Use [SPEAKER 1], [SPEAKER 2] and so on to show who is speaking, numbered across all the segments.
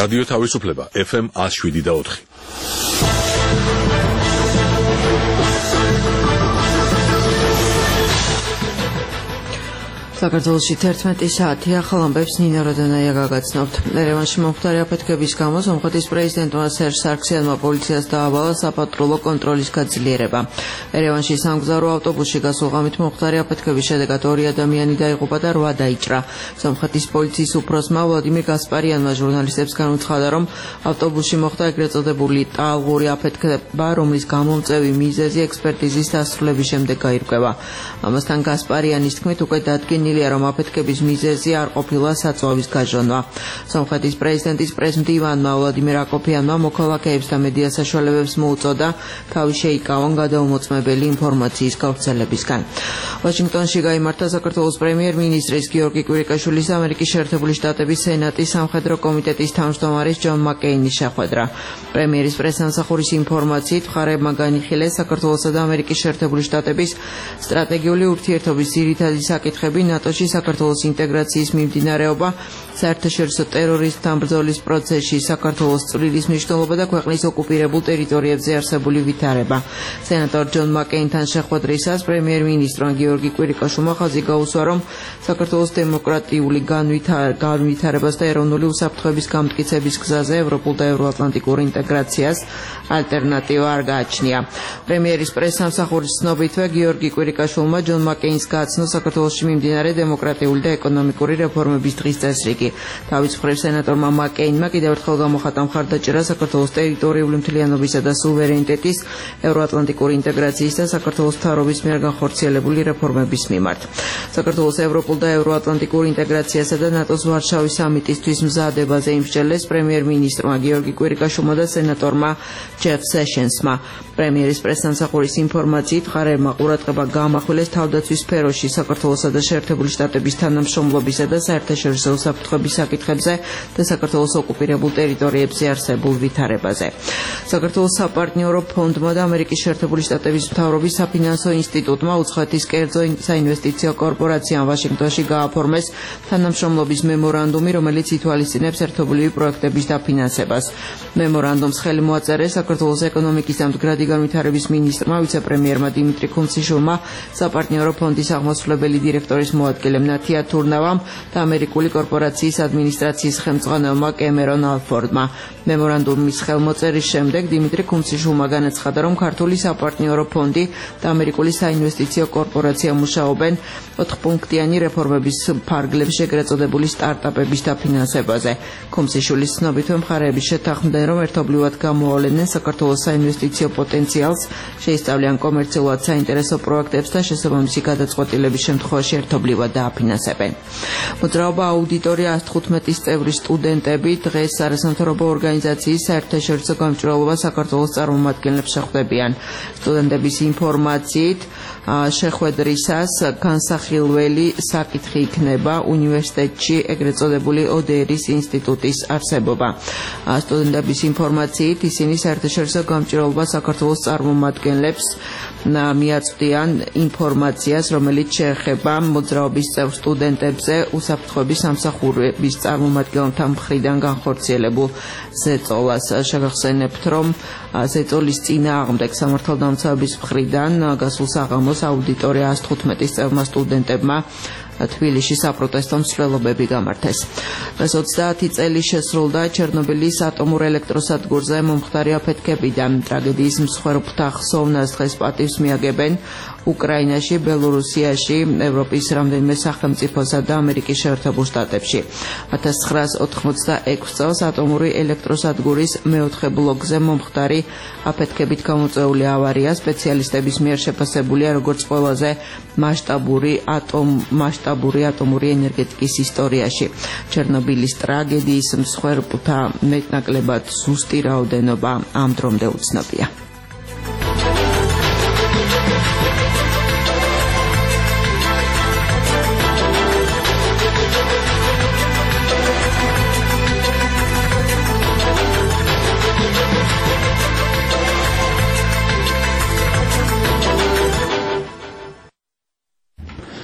[SPEAKER 1] რადიო თავისუფლება FM 107.4.
[SPEAKER 2] საქართველოში 11 საათი ახალ ამბებს ნინა როდანაია გაგაცნობთ. ერევანში მომხდარი აფეთქების გამო სომხეთის პრეზიდენტმა სერჟ სარქსიანმა პოლიციას დაავალა საპატრულო კონტროლის გაძლიერება. ერევანში სამგზავრო ავტობუსში გასულ ღამით მომხდარი აფეთქების შედეგად 2 ადამიანი დაიღუპა და 8 დაიჭრა. სომხეთის პოლიციის უფროსმა ვლადიმირ გასპარიანმა ჟურნალისტებს განუცხადა, რომ ავტობუსში მოხდა ეგრეთ წოდებული ტალღური აფეთქება, რომლის გამომწვევი მიზეზი ექსპერტიზის დასრულების შემდეგ გაირკვევა. ამასთან გასპარიანის თქმით უკვე დადგენილია, რომ აფეთქების მიზეზი არ ყოფილა საწვავის გაჟონვა. სომხეთის პრეზიდენტის პრესმდივანმა ვლადიმირ აკოფიანმა მოქალაქეებს და მედია საშუალებებს მოუწოდა თავი შეიკავონ გადაუმოწმებელი ინფორმაციის გავრცელებისგან. ვაშინგტონში გაიმართა საქართველოს პრემიერ-მინისტრის გიორგი კვირიკაშვილის ამერიკის შეერთებული შტატების სენატის სამხედრო კომიტეტის თავმჯდომარის ჯონ მაკეინის შეხვედრა. პრემიერის პრესსამსახურის ინფორმაციით მხარეებმა განიხილეს საქართველოსა და ამერიკის შეერთებული შტატების სტრატეგიული ურთიერთობის ძირითადი საკითხები, ნატოში საქართველოს ინტეგრაციის მიმდინარეობა, საერთაშორისო ტერორიზმთან ბრძოლის პროცესში საქართველოს წვლილის მნიშვნელობა და ქვეყნის ოკუპირებულ ტერიტორიებზე არსებული ვითარება. სენატორ ჯონ მაკეინთან შეხვედრისას პრემიერ-მინისტრმა გიორგი კვირიკაშვილმა ხაზი გაუსვა, რომ საქართველოს დემოკრატიული განვითარებას და ეროვნული უსაფრთხოების გამტკიცების გზაზე ევროპულ და ევროატლანტიკურ ინტეგრაციას ალტერნატივა არ გააჩნია. პრემიერის პრესსამსახურის ცნობითვე გიორგი კვირიკაშვილმა ჯონ მაკეინს გააცნო საქართველოში მიმდინარე დემოკრატიული და ეკონომიკური რეფორმების დღის წესრიგი. თავის მხრივ სენატორმა მაკეინმა კიდევ ერთხელ გამოხატა მხარდაჭერა საქართველოს ტერიტორიული მთლიანობისა და სუვერენიტეტის, ევროატლანტიკური ინტეგრაციის და საქართველოს მთავრობის მიერ განხორციელებული რეფორმების მიმართ. საქართველოს ევროპულ და ევროატლანტიკურ ინტეგრაციასა და ნატოს ვარშავის სამიტისთვის მზადებაზე იმსჯელეს პრემიერ-მინისტრმა გიორგი კვირიკაშვილმა და სენატორმა ჯეფ სეშენსმა. პრემიერის პრესსამსახურის ინფორმაციით მხარეებმა ყურადღება გაამახვილეს თავდაცვის სფეროში საქართველოსა და შეერთებული შტატების თანამშრომლობისა და საერთაშორისო უსაფრთხოების საკითხებზე და საქართველოს ოკუპირებულ ტერიტორიებზე არსებულ ვითარებაზე. საქართველოს საპარტნიორო ფონდმა და ამერიკის შეერთებული შტატების მთავრობის საფინანსო ინსტიტუტმა უცხოეთის კერძო საინვესტიციო კორპორაციამ ვაშინგტონში გააფორმეს თანამშრომლობის მემორანდუმი, რომელიც ითვალისწინებს ერთობლივი პროექტების დაფინანსებას. მემორანდუმს ხელი მოაწერეს საქართველოს ეკონომიკის და მდგრადი განვითარების მინისტრმა, ვიცე-პრემიერმა დიმიტრი კუნციშვილმა, საპარტნიორო ფონდის აღმასრულებელი დირექტორის მოადგილემ ნათია თურნავამ და ამერიკული კორპორაციის ადმინისტრაციის ხელმძღვანელმა კემერონ ალფორდმა. მემორანდუმის ხელმოწერის შემდეგ დიმიტრი კუნციშვილმა განაცხადა, რომ ქართული საპარტნიორო ფონდი და ამერიკული საინვესტიციო კორპორაცია მუშაობენ 4-პუნქტიანი რეფორმების ფარგლებში ეგრეთ წოდებული სტარტაპების დაფინანსებაზე. კუნციშვილის ცნობით, მხარეები შეთანხმდნენ, რომ ერთობლივად გამოავლენენ საქართველოს საინვესტიციო პოტენციალს, შეისწავლიან კომერციულად საინტერესო პროექტებს და შესაბამისი გადაწყვეტილების შემთხვევაში ერთობლივად დააფინანსებენ. მოძრაობა აუდიტორია 115 წევრი სტუდენტები დღეს არასამთავრობო ორგანიზაციის საერთაშორისო გამჭვირვალობა საქართველოს წარმომადგენლებს შეხვდებიან. სტუდენტების ინფორმაციით შეხვედრისას განსახილველი საკითხი იქნება უნივერსიტეტში ეგრეთ წოდებული ODR-ის ინსტიტუტის არსებობა. სტუდენტების ინფორმაციით ისინი საერთაშორისო გამჭვირვალობა საქართველოს წარმომადგენლებს მიაწვდიან ინფორმაციას, რომელიც შეეხება მოძრაობის წევრ სტუდენტებზე უსაფრთხოების სამსახურების წარმომადგენელთა მხრიდან განხორციელებულ ზეწოლას. შეგახსენებთ, რომ ზეწოლის წინააღმდეგ სამართალდამცავების მხრიდან გასულ საღამოს აუდიტორია 115 წევრმა სტუდენტებმა თბილისში საპროტესტო მსვლელობები გამართეს. დღეს 30 წელი შესრულდა ჩერნობილის ატომურ ელექტროსადგურზე მომხდარი აფეთქებიდან. ტრაგედიის მსხვერპლთა ხსოვნას დღეს პატივს მიაგებენ უკრაინაში, ბელორუსიაში, ევროპის რამდენიმე სახელმწიფოსა და ამერიკის შეერთებულ შტატებში. 1986 წელს ატომური ელექტროსადგურის მეოთხე ბლოკზე მომხდარი აფეთქებით გამოწვეული ავარია სპეციალისტების მიერ შეფასებულია როგორც ყველაზე მასშტაბური ატომური ენერგეტიკის ისტორიაში. ჩერნობილის ტრაგედიის მსხვერპლთა მეტნაკლებად ზუსტი რაოდენობა ამ დრომდე უცნობია.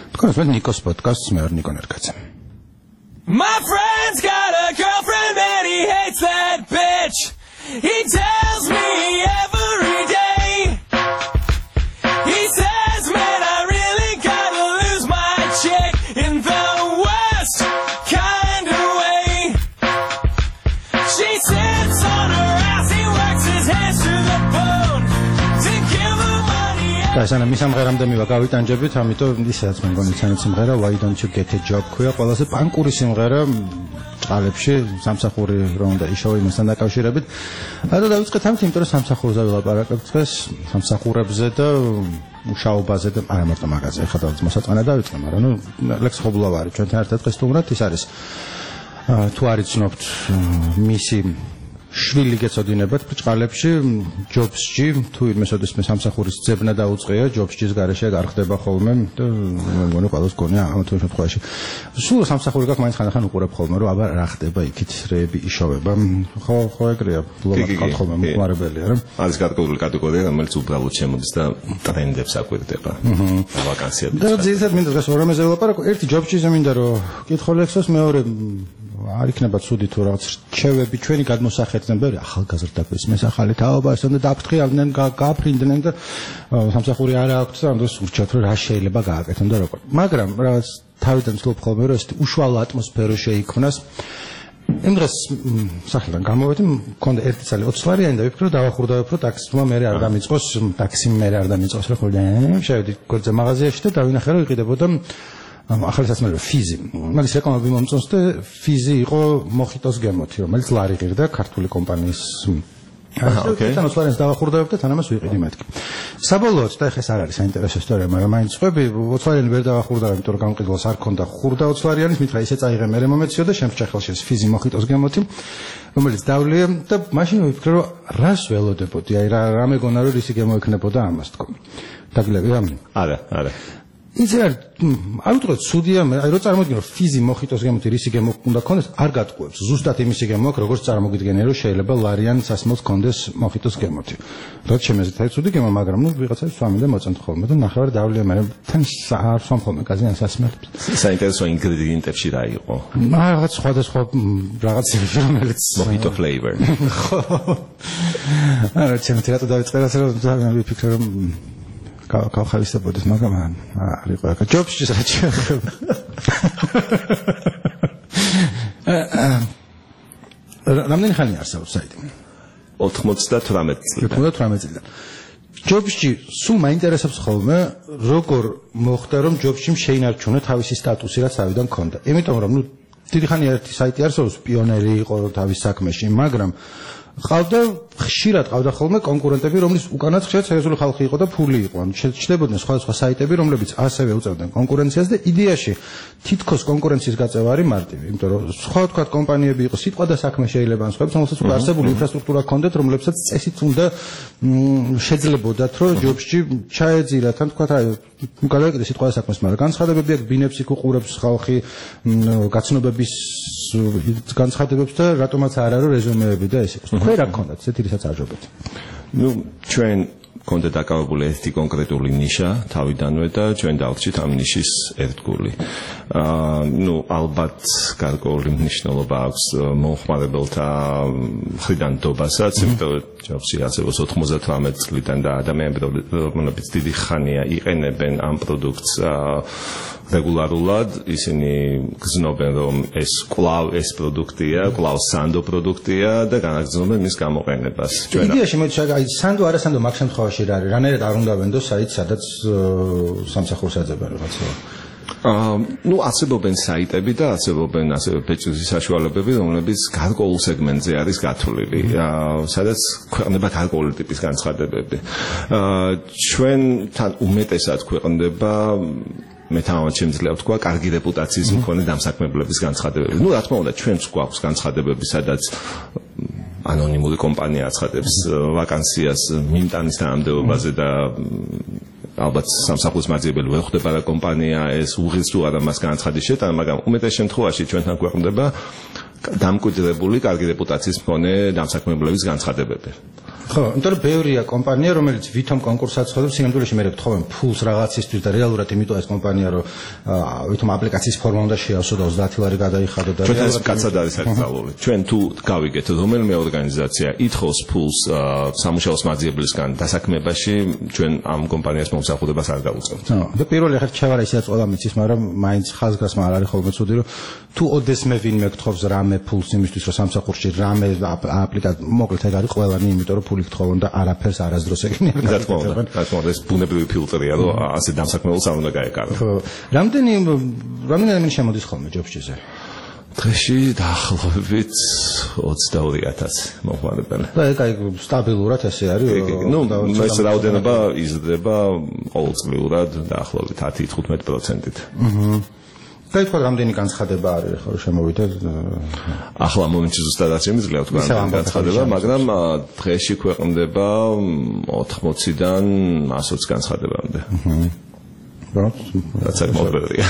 [SPEAKER 3] Nikos podcasts με Νίκο Νερκάτσα.
[SPEAKER 4] My friend's got a girlfriend and he
[SPEAKER 3] hates that bitch. He tells me every day. He says, man, I really gotta lose my chick in the worst kind of way. She sits on her ass, he works his hands to the bone to give her money.
[SPEAKER 4] Გასანა მისამღერამდე მივაგავიტანჯებით, ამიტომ ისაც მე მგონი ცანაც სიმღერა Why Don't You Get a Job ქვია, ყველაზე პანკური სიმღერა წყალებში, სამსახური რომ უნდა იშოვო იმასთან დაკავშირებით. და დავიწყეთ ამით, იმიტომ რომ სამსახურზე ვილაპარაკებთ დღეს, სამსახურებზე და მუშაობაზე და არა მარტო მაგაზე, ეხლა დავიწყე მოსაწყანა დავიწყე, მაგრამ ნუ ლექს ხობლავ არის ჩვენთან ერთად დღეს თუმრად ის არის თუ არ იცნობთ მისი შვილი გეწოდინებათ ბრჭყალებში ჯობსში თუ იმესოდეს მე სამსახურის ძებნა დაუწყია ჯობსის გარეშე გარხდება ხოლმე და მე მგონი ყველას გონია ამ თუ შემთხვევაში სულ სამსახური გაქვს მაინც ხანდახან უყურებ ხოლმე რომ აბა რა ხდება იქით რეები იშოვება ხო ეგრეა ბლოგად ხოლმე მოყარებელია რა
[SPEAKER 5] არის გარკვეული კატეგორია რომელიც უბრალოდ შემოდის და ტრენდებს აკვირდება ვაკანსიები
[SPEAKER 4] და ძირითადად მინდა დღეს ორამეზე ვილაპარაკო ერთი ჯობსიზე მინდა რომ კითხო ლექსოს მეორე არ იქნება ცუდი თუ რაღაც რჩევები ჩვენი გადმოსახედიდან ბევრი ახალგაზრდების მესახალი თაობა ესონდა დაფრთხილდნენ გააფრინდნენ და სამსახური არ აქვს და ამ დროს ურჩევთ რომ რა შეიძლება გააკეთონ და როგორ მაგრამ რაღაც თავიდან ვცდილობ ხოლმე რომ ეს უშუალო ატმოსფერო შეიქმნას იმ დღეს სახელიდან გამოვედი მქონდა ერთი წელი 20 ლარიანი და ვიფიქრე რომ დავახურდავებ რომ ტაქსმა მე არ დამიწყოს ტაქსი მე არ დამიწყოს რა ხოლმე შევედი გორძე მაღაზიაში და დავინახე რომ იყიდებოდა ახალი სასმელო ფიზი. მაგის რეკლამები მომწონს და ფიზი იყო მოხიტოს გემოთი, რომელიც ლარი ღირდა ქართული კომპანიის. ოკეი. თან ოსლარენს დავახურდავებ და თან ამას ვიყიდი მეთქი. საბოლოოდ და ეხლა ეს არ არის საინტერესო ისტორია, მაგრამ მაინც ხვები ოცლარიანი ვერ დავახურდავებ, იმიტომ რომ გამყიდველს არ ქონდა ხურდა ოცლარიანის, მითხრა ისე წაიღე მე მომეციო და შემჭა ხელში ეს ფიზი მოხიტოს გემოთი, რომელიც დავლია და მაშინ ვიფიქრე რომ რას ველოდებოდი, აი რა მეგონა რომ ისი გემო ექნებოდა ამას თქო. დაგილები რა? არა. იცი არ ვიტყოდ ცუდია აი რო წარმოგიდგენ რომ ფიზი მოხიტოს გემოთი რისი გემო უნდა ქონდეს არ გატყუებს ზუსტად იმისი გემო აქვს როგორც წარმოგიდგენია რომ შეიძლება ლარიან სასმელს ქონდეს მოხიტოს გემოთი რაც შემეზეთ აი ცუდი გემო მაგრამ ნუ ვიღაცას სვამი და მოწონთ ხოლმე და ნახევარ დავლია მე თან არ სვამ ხოლმე გაზიან სასმელს
[SPEAKER 5] საინტერესო ინგრედიენტებში რა იყო
[SPEAKER 4] რაღაც სხვადასხვა რაღაცები რომელიც
[SPEAKER 5] მოხიტო flavor
[SPEAKER 4] ხო არა ჩემ თეატრ დავიწყე რომ ვიფიქრე რომ გავხალისებოდეს მაგრამ არ იყო აქ ჯობსში საჭირო რამდენი ხანი არსებობს საიტი 98 წლიდან ჯობსში სულ მაინტერესებს ხოლმე როგორ მოხდა რომ ჯობსში შეინარჩუნა თავისი სტატუსი რაც თავიდან ქონდა იმიტომ რომ ნუ დიდი ხანი ერთი საიტი არსებობს პიონერი იყო თავის საქმეში მაგრამ ყავდა ხშირად ყავდა ხოლმე კონკურენტები რომლის უკანაც ხშირად სერიოზული ხალხი იყო და ფული იყო ანუ შეჭდებოდნენ სხვადასხვა საიტები რომლებიც ასევე უწევდნენ კონკურენციას და იდეაში თითქოს კონკურენციის გაწევა არის მარტივი იმიტომ რომ სხვა თქვა კომპანიები იყო სიტყვა და საქმე შეიძლება ან სხვაებს რომელსაც უკვე არსებული ინფრასტრუქტურა ჰქონდათ რომლებსაც წესით უნდა შეძლებოდათ რომ ჯობსში ჩაეძირათ ან თქვა აი გადაეკეთე სიტყვა და საქმეს მაგრამ განცხადებები აქვს ბინებს იქ უყურებს ხალხი გაცნობების განცხადებებს და რატომაც არ არის რეზუმეები და ეს იყო თქვენ რა გქონდათ ესეთი რისაც აჯობეთ
[SPEAKER 5] ნუ ჩვენ კონდა დაკავებული ერთი კონკრეტული ნიშა თავიდანვე და ჩვენ დავჭით ამ ნიშის ერთგული ნუ ალბათ გარკვეული მნიშვნელობა აქვს მომხმარებელთა მხრიდან დობასაც იმიტომ რომ ჯობსი არსებობს 98 წლიდან და ადამიანები რომლებიც დიდი ხანია იყენებენ ამ პროდუქტს რეგულარულად ისინი გრძნობენ რომ ეს კვლავ ეს პროდუქტია, კვლავ სანდო პროდუქტია და განაგრძობენ მის გამოყენებას.
[SPEAKER 4] იდეაში მოდი აი სანდო არა სანდო მაგ შემთხვევაში რა არის? რანაირად არ უნდა ვენდო საიტს სადაც სამსახურს აძებენ რაღაცა.
[SPEAKER 5] ნუ არსებობენ საიტები და არსებობენ ასევე ფეჭვის საშუალებები, რომლებიც გარკვეულ სეგმენტზე არის გათვლილი, სადაც ქვეყნდება გარკვეული ტიპის განცხადებები. ჩვენთან უმეტესად ქვეყნდება მე თავად შემიძლია ვთქვა კარგი რეპუტაციის მქონე დამსაქმებლების განცხადებები. ნუ რა თქმა უნდა ჩვენც გვაქვს განცხადებები, სადაც ანონიმური კომპანია აცხადებს ვაკანსიას მიმტანის თანამდებობაზე და ალბათ სამსახურის მაძიებელი ვერ ხვდება რა კომპანია ეს უღირს თუ არა მას განცხადის შეტანა, მაგრამ უმეტეს შემთხვევაში ჩვენთან ქვეყნდება დამკვიდრებული კარგი რეპუტაციის მქონე დამსაქმებლების განცხადებები.
[SPEAKER 4] ხო, იმიტომ რომ ბევრია კომპანია, რომელიც ვითომ კონკურსს აცხადებს, სინამდვილეში მე ვთხოვენ ფულს რაღაცისთვის და რეალურად იმიტომ ეს კომპანია რომ ვითომ აპლიკაციის ფორმა უნდა შეავსო და 30 ლარი გადაიხადო და
[SPEAKER 5] ჩვენ ეს კაცად არის აკრძალული. ჩვენ თუ გავიგეთ რომელიმე ორგანიზაცია ითხოვს ფულს სამუშაოს მაძიებლისგან დასაქმებაში, ჩვენ ამ კომპანიას მომსახურებას არ დავუწევთ.
[SPEAKER 4] და პირველი ხერ ჩავარა ისაც ყველა მიცის, მაგრამ მაინც ხაზგასმა არ არის ხოლმე ცუდი რომ თუ ოდესმე ვინმე გთხოვს რამე ფულს იმისთვის რომ სამსახურში რამე აპლიკაცია მოკლედ ეგ არის ყველანი, იმიტომ რომ ფული გთხოვონ და არაფერს არასდროს ეგნია.
[SPEAKER 5] რა თქმა უნდა, ეს ბუნებრივი ფილტრია, რომ ასე დამსაქმებელს არ უნდა გაეკარო.
[SPEAKER 4] ხო, რამდენი შემოდის ხოლმე ჯობშიზე?
[SPEAKER 5] დღეში დაახლოებით 22,000 მოხმარებელი.
[SPEAKER 4] და ეგ სტაბილურად ესე არის.
[SPEAKER 5] ნუ ეს რაოდენობა იზრდება ყოველწლიურად დაახლოებით 10-15%-ით.
[SPEAKER 4] გაითქვა რამდენი განცხადება არის ხო შემოვიდეთ?
[SPEAKER 5] ახლა მომენტში ზუსტად არ შემიძლია თქვა განცხადება, მაგრამ დღეში ქვეყნდება 80-დან 120 განცხადებამდე. რაც არის მოდელია.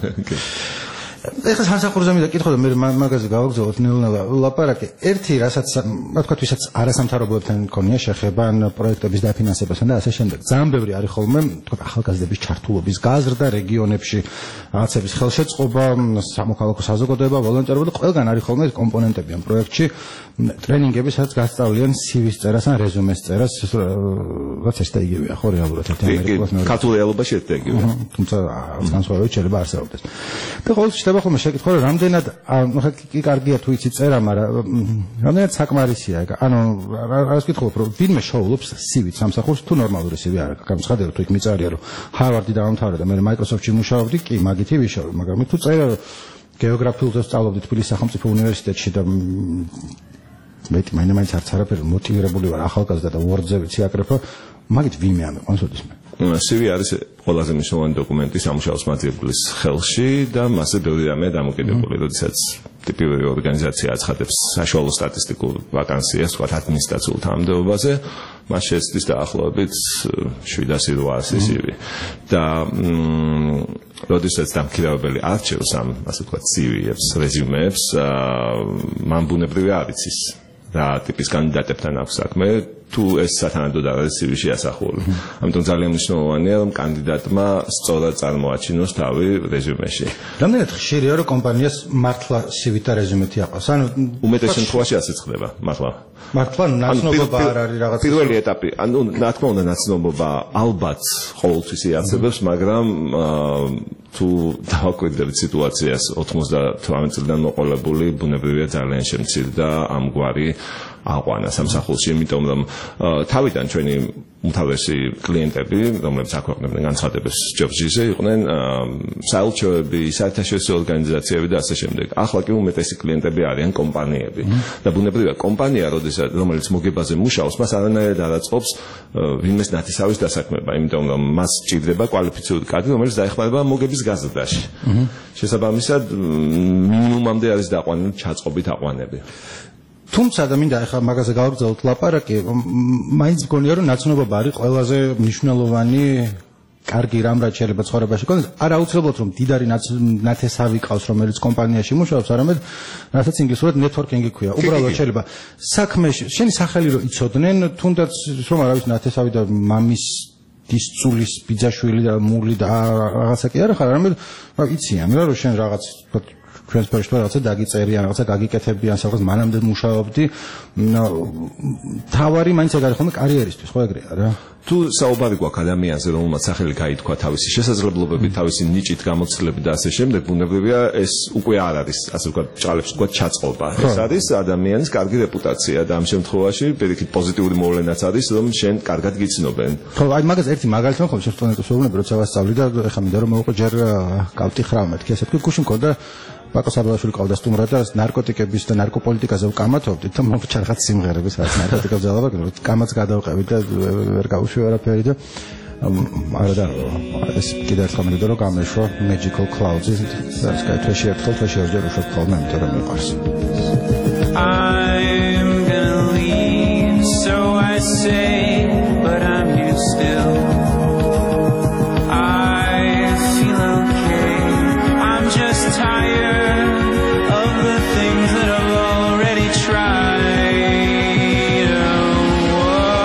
[SPEAKER 4] ეხლა სამსახურზე მინდა კითხო და მე მაგაზე გავაგზავნოთ ნელ-ნელა ლაპარაკი. ერთი რასაც რა თქვა ვისაც არასამთავრობოებთან მქონია შეხება ან პროექტების დაფინანსებასთან და ასე შემდეგ. ძალიან ბევრი არის ხოლმე თქვა ახალგაზრდების ჩართულობის გაზრდა რეგიონებში, რაღაცების ხელშეწყობა, სამოქალაქო საზოგადოება, ვოლონტერობა და ყველგან არის ხოლმე ეს კომპონენტები ამ პროექტში. ტრენინგები, სადაც გასწავლიან CV-ს წერას ან რეზუმეს წერას, რაც ეს და იგივეა ხო რეალურად ერთი ამერიკას მეორე.
[SPEAKER 5] ქართულ რეალობაში ერთ და იგივეა.
[SPEAKER 4] თუმცა განსხვავებით შეიძლება არსებობდეს. და ყოველთვის ხდება ხოლმე შეკითხვა, რომ რამდენად ხა კი კარგია თუ იცი წერა, მაგრამ რამდენად საკმარისია ეგ. ანუ რას კითხულობ, რომ ვინმე შოულობს CV-ს სამსახურს თუ ნორმალური CV არ აქვს. გამცხადება თუ იქ მიწარია, რომ ჰარვარდი დავამთავრე და მე Microsoft-ში მუშაობდი, კი, მაგითი ვიშოვე, მაგრამ თუ წერა გეოგრაფიულზე სწავლობდი თბილისის სახელმწიფო უნივერსიტეტში და მეტი მაინც არც არაფერი მოტივირებული ვარ ახალგაზრდა და Word-ზე ვიცი აკრეფო, მაგით ვინმე ამეყანს ოდესმე.
[SPEAKER 5] CV არის ყველაზე მნიშვნელოვანი დოკუმენტი სამუშაოს მაძიებლის ხელში და მასზე ბევრი რამეა დამოკიდებული, როდესაც ტიპიური ორგანიზაცია აცხადებს საშუალო სტატისტიკურ ვაკანსიას, თქვათ ადმინისტრაციულ თანამდებობაზე, მას შეეცდის დაახლოებით 700-800 CV და როდესაც დამქირავებელი არჩევს ამ ასე ვთქვათ CV-ებს, რეზიუმეებს, მან ბუნებრივია არ იცის რა ტიპის კანდიდატებთან აქვს საქმე, თუ ეს სათანადოდ არის CV-ში ასახული. ამიტომ ძალიან მნიშვნელოვანია, რომ კანდიდატმა სწორად წარმოაჩინოს თავი რეზიუმეში.
[SPEAKER 4] რამდენად ხშირია, რომ კომპანიას მართლა CV-თ და რეზიუმეთი აყავს? ანუ
[SPEAKER 5] უმეტეს შემთხვევაში ასეც ხდება, მართლა.
[SPEAKER 4] მართლა ნაცნობობა არ არის რაღაც
[SPEAKER 5] პირველი ეტაპი, ანუ რა თქმა უნდა ნაცნობობა ალბათ ყოველთვის იარსებებს, მაგრამ თუ დავაკვირდებით სიტუაციას 98 წლიდან მოყოლებული ბუნებრივია ძალიან შემცირდა ამგვარი აყვანა სამსახურში, იმიტომ რომ თავიდან ჩვენი უმთავრესი კლიენტები, რომლებიც აქვეყნებდნენ განცხადებებს ჯობსზე, იყვნენ საელჩოები, საერთაშორისო ორგანიზაციები და ასე შემდეგ. ახლა კი უმეტესი კლიენტები არიან კომპანიები. და ბუნებრივია კომპანია, რომელიც მოგებაზე მუშაობს, მას არანაირად არ აწყობს ვინმეს ნათესავის დასაქმება, იმიტომ რომ მას სჭირდება კვალიფიციური კადრი, რომელიც დაეხმარება მოგების გაზრდაში. შესაბამისად, მინიმუმამდე არის დაყვანილი ჩაწყობით აყვანები.
[SPEAKER 4] თუმცა და მინდა ახლა მაგაზე გავაგზავნოთ ლაპარაკი, მაინც მგონია რომ ნაცნობობა არის ყველაზე მნიშვნელოვანი კარგი რამ რაც შეიძლება ცხოვრებაში გქონდეს. არ აუცილებლად რომ დიდარი ნათესავი ყავს, რომელიც კომპანიაში მუშაობს, არამედ რასაც ინგლისურად networking-ი ქვია. უბრალოდ შეიძლება საქმეში შენი სახელი რო იცოდნენ, თუნდაც რომ არავის ნათესავი და მამის დისწulis ბიძაშვილი და მული და რაღაცა კი არა ხარ, არამედ იციან რა რომ შენ რაღაც ჩვენს პროექტში რაღაცა დაგიწერიან, რაღაცა გაგიკეთებიან, სადღაც მანამდე მუშაობდი. თავარი მაინც ეგ არის ხოლმე კარიერისთვის, ხო ეგრეა რა.
[SPEAKER 5] თუ საუბარი გვაქვს ადამიანზე, რომელმაც სახელი გაითქვა თავისი შესაძლებლობები, თავისი ნიჭით გამოცდილებით და ასე შემდეგ, ბუნებრივია ეს უკვე არ არის, ასე ვთქვათ, ჭალებს ვთქვათ ჩაწყობა. ეს არის ადამიანის კარგი რეპუტაცია და ამ შემთხვევაში პირიქით პოზიტიური მოვლენაც არის, რომ შენ კარგად გიცნობენ.
[SPEAKER 4] ხო, აი მაგას ერთი მაგალითი მქონდა სტუდენტებს ვეუბნები, როცა ვასწავლი და ეხლა მინდა რომ მოვიყო ჯერ გავტიხრა მეთქი, ესე ვთქვი, გუშინ მქონდა ბაკო საბალაშვილი ყავდა სტუმრად და ნარკოტიკების და ნარკოპოლიტიკაზე ვკამათობდით და მომწა რაღაც სიმღერების რაც ნარკოტიკებზე ლაპარაკობთ, კამაც გადავყევით და ვერ გავუშვი არაფერი და არა და ეს კიდევ ერთხელ მინდა რომ გამეშვა Magical Clouds-ის რაც გაითქვაში ერთხელ თვეში ორჯერ უშვებ ხოლმე, იმიტომ რომ მიყვარს.
[SPEAKER 3] I'm gonna leave, so I say, but I'm here still. Things that I've already tried. Oh,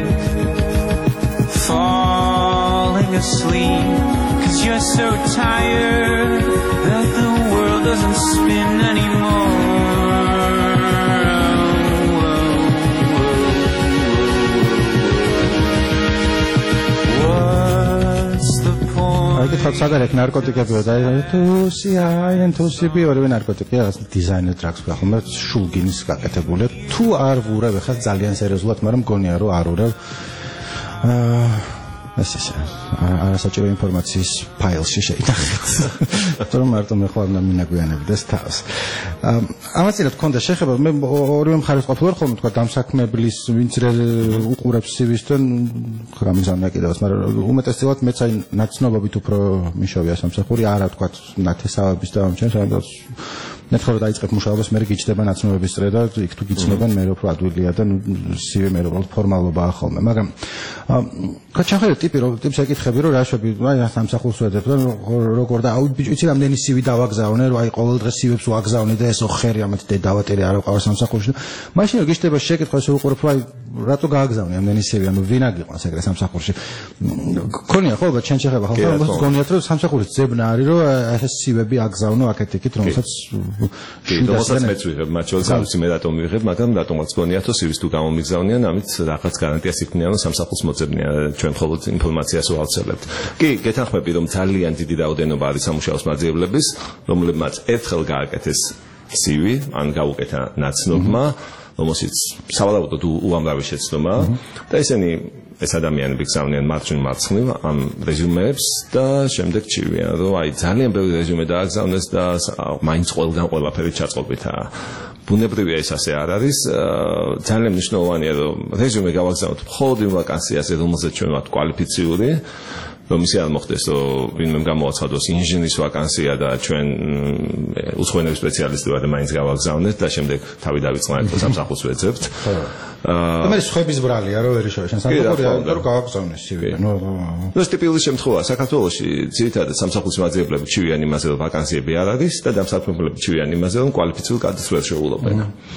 [SPEAKER 3] falling asleep, 'cause you're so tired that the world doesn't spin anymore. What's the point?
[SPEAKER 4] აი თქვა სადარეკ ნარკოტიკები და თუსი ორივე ნარკოტიკი რაღაც დიზაინერ დრაგს ხომ შულგინის გაკეთებულია თუ არ ვურევ ხა ძალიან სერიოზულად მაგრამ მგონია რომ არ ურევ ესე არასაჭირო ინფორმაციის ფაილში შეიტანხეთ რომ მარტო მე ხوار მინაგვიანებდეს თავს ამასინად ქონდა შეხება მე ორივე მხარეს ყოფილვარ ხოლმე თქვა დამსაქმებლის ვინც უყურებს CV-სთან ხამიზამია კიდევაც მაგრამ უმეტესწილად მეც აი ნაცნობობით უფრო მიშოვია სამსახური არა თქვა ნათესავების და ამჩენს სადაც ნახავ დაიწყებ მუშაობას მე გიჩდება ნაცნობების წრე და იქ თუ გიცნობენ მე უფრო ადვილია და CV მე უფრო ფორმალობაა ხოლმე მაგრამ კაჩახელი ტიპს ეკითხები რომ რა შვები აი სამსახურს ვედებ და როგორ და აუ ბიჭი რამდენი CV დავაგზავნე რომ აი ყოველ დღე CV-ს ვაგზავნე და ესო ხერი ამათ დავატერი არ ვყავს სამსახურში მაშინ რომ გიჩდება შეკითხვა ესე უყურებ რომ აი რატო გააგზავნე ამდენი CV ანუ ვინ აგიყვანს ეგრე სამსახურში ქონია ხო ბა ჩენ შეხება ხო გონიათ რომ სამსახურის ძებნა არის რომ ეს CV-ები აგზავნო აქეთ იქით რომელსაც
[SPEAKER 5] რომელსაც მეც ვიღებ მათ შორის გავიცი მე რატომ ვიღებ მაგრამ რატომაც გონიათ რომ CV-ს თუ გამომიგზავნიან ამით რაღაც გარანტიას იქნიან რომ სამსახურს მოწებნიან ჩვენ მხოლოდ ინფორმაციას ვავრცელებთ კი გეთანხმები რომ ძალიან დიდი რაოდენობა არის სამუშაოს მაძიებლების რომლებმაც ერთხელ გააკეთეს CV ან გაუკეთა ნაცნობმა რომელსაც სავალდებოდ უამრავი შეცდომა და ესენი ეს ადამიანები გზავნიან მარცხნივ ამ რეზიუმეებს და შემდეგ ჩივიან რომ აი ძალიან ბევრი რეზიუმე დააგზავნეს და მაინც ყველაფერი ჩაწყობითაა ბუნებრივია ეს ასე არ არის ძალიან მნიშვნელოვანია რომ რეზიუმე გავაგზავნოთ მხოლოდ იმ ვაკანსიაზე რომელზეც ჩვენ ვართ კვალიფიციური რომ ისე არ მოხდეს რომ ვინმე გამოაცხადოს ინჟინრის ვაკანსია და ჩვენ უცხოენების სპეციალისტი ვართ და მაინც გავაგზავნეთ და შემდეგ თავი დავიწყნარით და სამსახურს ვეძებთ
[SPEAKER 4] მე სხვების ბრალია რომ ვერ შევშენ სამსახური რომ გავაგზავნე CV
[SPEAKER 5] ნუ ტიპიური შემთხვევაა საქართველოში ძირითადად სამსახურის მაძიებლები ჩივიან იმაზე რომ ვაკანსიები არ არის და დამსაქმებლები ჩივიან იმაზე რომ კვალიფიციური კადრს ვერ შეუძლობენ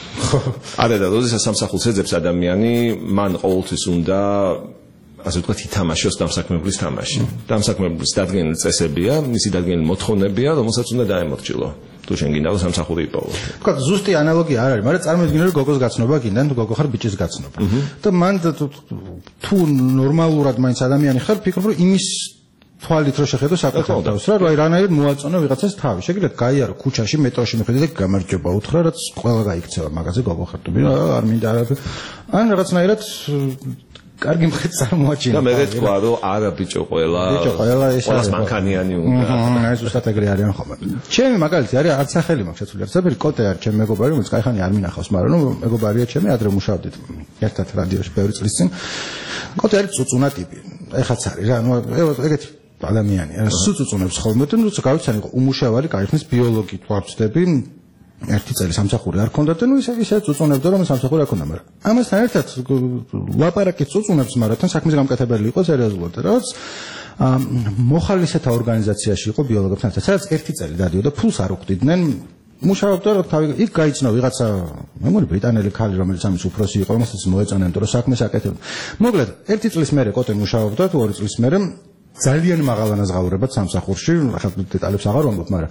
[SPEAKER 5] არა და როდესაც სამსახურს ეძებს ადამიანი მან ყოველთვის უნდა ასე ვთქვათ ითამაშოს დამსაქმებლის თამაში დამსაქმებლის დადგენილი წესებია მისი დადგენილი მოთხოვნებია რომელსაც უნდა დაემორჩილო თუ შენ გინდა რომ სამსახური იპოვო
[SPEAKER 4] თქვა ზუსტი ანალოგია არ არის მაგრამ წარმოიდგინე რომ გოგოს გაცნობა გინდა თუ გოგო ხარ ბიჭის გაცნობა და მან თუ ნორმალურად მაინც ადამიანი ხარ ფიქრობ რომ იმის თვალით რო შეხედო საკუთარ რა აი რანაირად მოაწონო ვიღაცას თავი შეგიძლიათ გაიარო ქუჩაში მეტროში მიხედე და გამარჯობა უთხრა რაც ყველა გაიქცევა მაგაზე გოგო ხარ თუ არ მინდა ან რაღაცნაირად კარგი მხეთ წარმოაჩინა
[SPEAKER 5] და მე ვთქვა რომ არა ბიჭო ყველა
[SPEAKER 4] ეს
[SPEAKER 5] არის მანქანიანი უნდა
[SPEAKER 4] ეს უბრალოდ ეგრე არიან ხოლმე ჩემი მაგალითი არის არც სახელი მაქვს შეცვლილი არც საფერი კოტე არის ჩემი მეგობარი რომელიც кайხანი არ მინახავს მაგრამ ნუ მეგობარია ჩემი ადრე მუშავდით ერთად რადიოში ბევრი წლის წინ კოტე არის წუწუნა ტიპი ეხაც არის რა ნუ ეგეთი ადამიანია სუწუწუნებს ხოლმე და ნუ გავიცანი უმუშავარი кайხნის ბიოლოგი ვარცდები ერთი წელი სამსახური არ ქონდა და ნუ ისე წუწუნებდა რომ სამსახური არ ქონდა მაგრამ ამასთან ერთად ლაპარაკი წუწუნებს მაგრამ თან საქმის გამკეთებელი იყო სერიოზულად რაც მოხალისეთა ორგანიზაციაში იყო ბიოლოგებთან სადაც ერთი წელი დადიოდა ფულს არ უხდიდნენ მუშაობდა რომ თავი იქ გაიცნო ვიღაცა მე მგონი ბრიტანელი ქალი რომელიც ამის უფროსი იყო რომელსაც მოეწონებდა რომ საქმეს აკეთებდა მოკლედ ერთი წლის მერე კოტე მუშაობდა თუ ორი წლის მერე ძალიან მაღალანაზღაურებად სამსახურში ახლა დეტალებს აღარ ვამბობ მაგრამ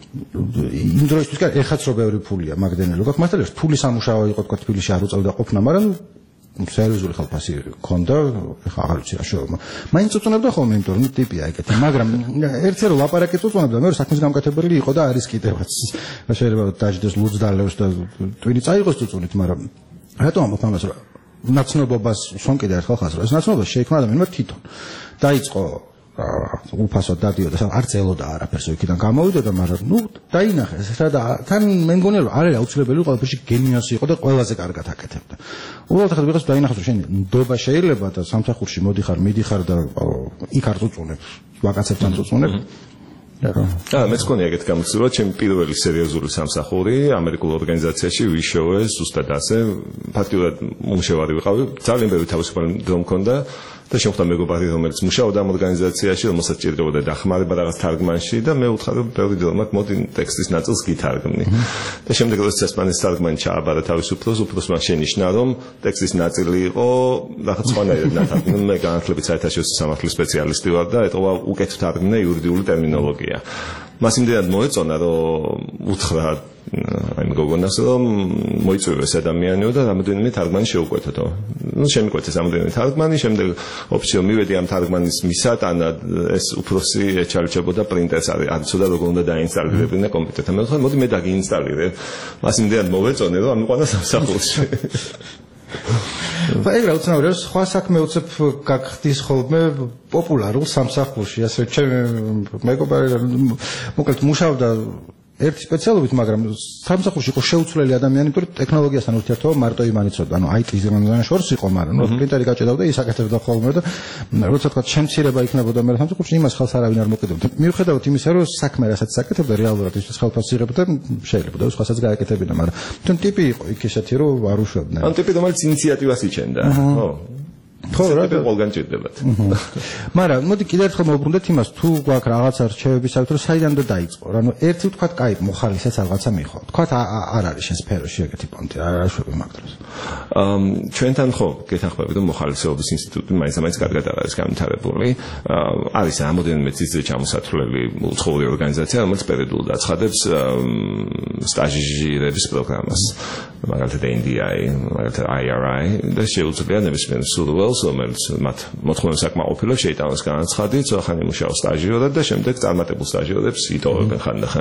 [SPEAKER 4] იმ დროისთვის კი ეხაც რო ბევრი ფულია მაგდენელო გაქვს მასალებს ფული სამუშაო იყო თქვა თბილისში არ უწევდა ყოფნა მაგრამ სერიოზული ხალხასი ქონდა ეხა აღარ ვიცი რა შეობა მაინც უწუნებდა ხოლმე იმიტომ რომ ტიპია ეგეთი მაგრამ ერთი რო ლაპარაკი უწუნებდა მე საქმის გამკეთებელი იყო და არის კიდევაც შეიძლება დაждდეს ლუძდალევს და ტვინი წაიღოს უწუნით მაგრამ რატომ ამბობ ამას რომ ნაცნობობას შენ კიდე ერთხელ ხაზრო ეს ნაცნობა შეიქმნა ადამიანმა თვითონ დაიწყო უფასოდ დადიოდა არც ელოდა არაფერს იქიდან გამოვიდოდა მაგრამ ნუ დაინახეს რა და თან მე მგონია რომ არის აუცილებელი ყველაფერში გენიოსი იყო და ყველაზე კარგად აკეთებდა უბრალოდ ახლა ვიღაც დაინახოს რომ შენ ნდობა შეიძლება და სამსახურში მიდიხარ და იქ არ წუწუნებ ვაკაცებთან წუწუნებ
[SPEAKER 5] მეც მგონია ეგეთ გამოცდილება, ჩემი პირველი სერიოზული სამსახური ამერიკულ ორგანიზაციაში ვიშოვე ზუსტად ასე, ფაქტიურად მუშევარი ვიყავი, ძალიან ბევრი თავისუფალი დრო მქონდა და შემოხდა მეგობარი, რომელიც მუშაობდა ამ ორგანიზაციაში, რომელსაც ჭირდებოდა დახმარება რაღაც თარგმანში და მე უთხარი, ბევრი დრო მაქვს, მოდი ტექსტის ნაწილს გითარგმნი. და შემდეგ როდესაც ესპანეთის თარგმანი ჩააბარა თავისუფლოს, უფროსმა შენიშნა, რომ ტექსტის ნაწილი იყო რაღაც სხვანაირად ნათარგმნი. მე განათლებით საერთაშორისო სამართლის სპეციალისტი ვარ და ეტყობა უკეთ თარგმნე იურიდიული ტერმინოლოგია. მას იმდენად მოეწონა, რომ უთხრა იმ გოგონას, რომ მოიწვევეს ადამიანიო და რამოდენიმე თარგმანი შეუკვეთეთო. შემიკვეთეს რამოდენიმე თარგმანი, შემდეგ ოფიციო მივედი ამ თარგმანის მისატანად, ეს უფროსი ეჩალიჩებოდა პრინტერს, არ იცოდა როგორ უნდა დაინსტალირებინა კომპიუტერთან. მე ვთქვი, მოდი მე დაგიინსტალირე. მას იმდენად მოვეწონე, რომ ამიყვანა სამსახურში.
[SPEAKER 4] ეგ რა უცნაურია, სხვა საქმე უცებ გაგხდის ხოლმე პოპულარულ სამსახურში, ასე ჩემი მეგობარი მოკლედ მუშაობდა ერთი სპეციალობით, მაგრამ სამსახურში იყო შეუცვლელი ადამიანი, იმიტომ რომ ტექნოლოგიასთან ურთიერთობა მარტო იმან იცოდა, ანუ IT-ზე შორს იყო, მაგრამ პრინტერი გაჭედავდა, ის აკეთებდა ხოლმე და როცა თქვა შემცირება იქნებოდა მე სამსახურში, იმას ხალხს არავინ არ მოკიდებდა. მიუხედავად იმისა, რომ საქმე რასაც აკეთებდა რეალურად ის ხელფასს იღებდა, შეიძლება და სხვასაც გააკეთებინა, მაგრამ თვითონ ტიპი იყო იქ ესეთი, რომ არ უშვებდნენ.
[SPEAKER 5] ან ტიპი რომელიც ინიციატივას იჩენდა, ხო? ხო რა ყველგან ჭირდებათ.
[SPEAKER 4] მაგრამ მოდი კიდევ ერთხელ მოვუბრუნდეთ იმას, თუ გვაქვს რაღაცა რჩევები საერთოდ საიდან და დაიწყო. ანუ ერთი ვთქვათ, კაი, მოხალისეც რაღაცა მიხო. ვთქვათ, არ არის შენ სფეროში ეგეთი პონტი, არ აშვები მაგ დროს.
[SPEAKER 5] ჩვენთან ხო გეთანხმებით, რომ მოხალისეობის ინსტიტუტი მაინც კარგად არის განვითარებული. არის რამოდენიმე წიწზე ჩამოსათვლელი უცხოური ორგანიზაცია, რომელიც პერიოდულად აცხადებს სტაჟირების პროგრამას. მაგალითად NDI, მაგალითად IRI და შეუძლია ნებისმიერ სურვილს, რომელიც მათ მოთხოვნას აკმაყოფილებს, შეიტანოს განაცხადი, ხანი მუშაობს სტაჟიორად და შემდეგ წარმატებულ სტაჟიორებს იტოვებენ ხანდახან.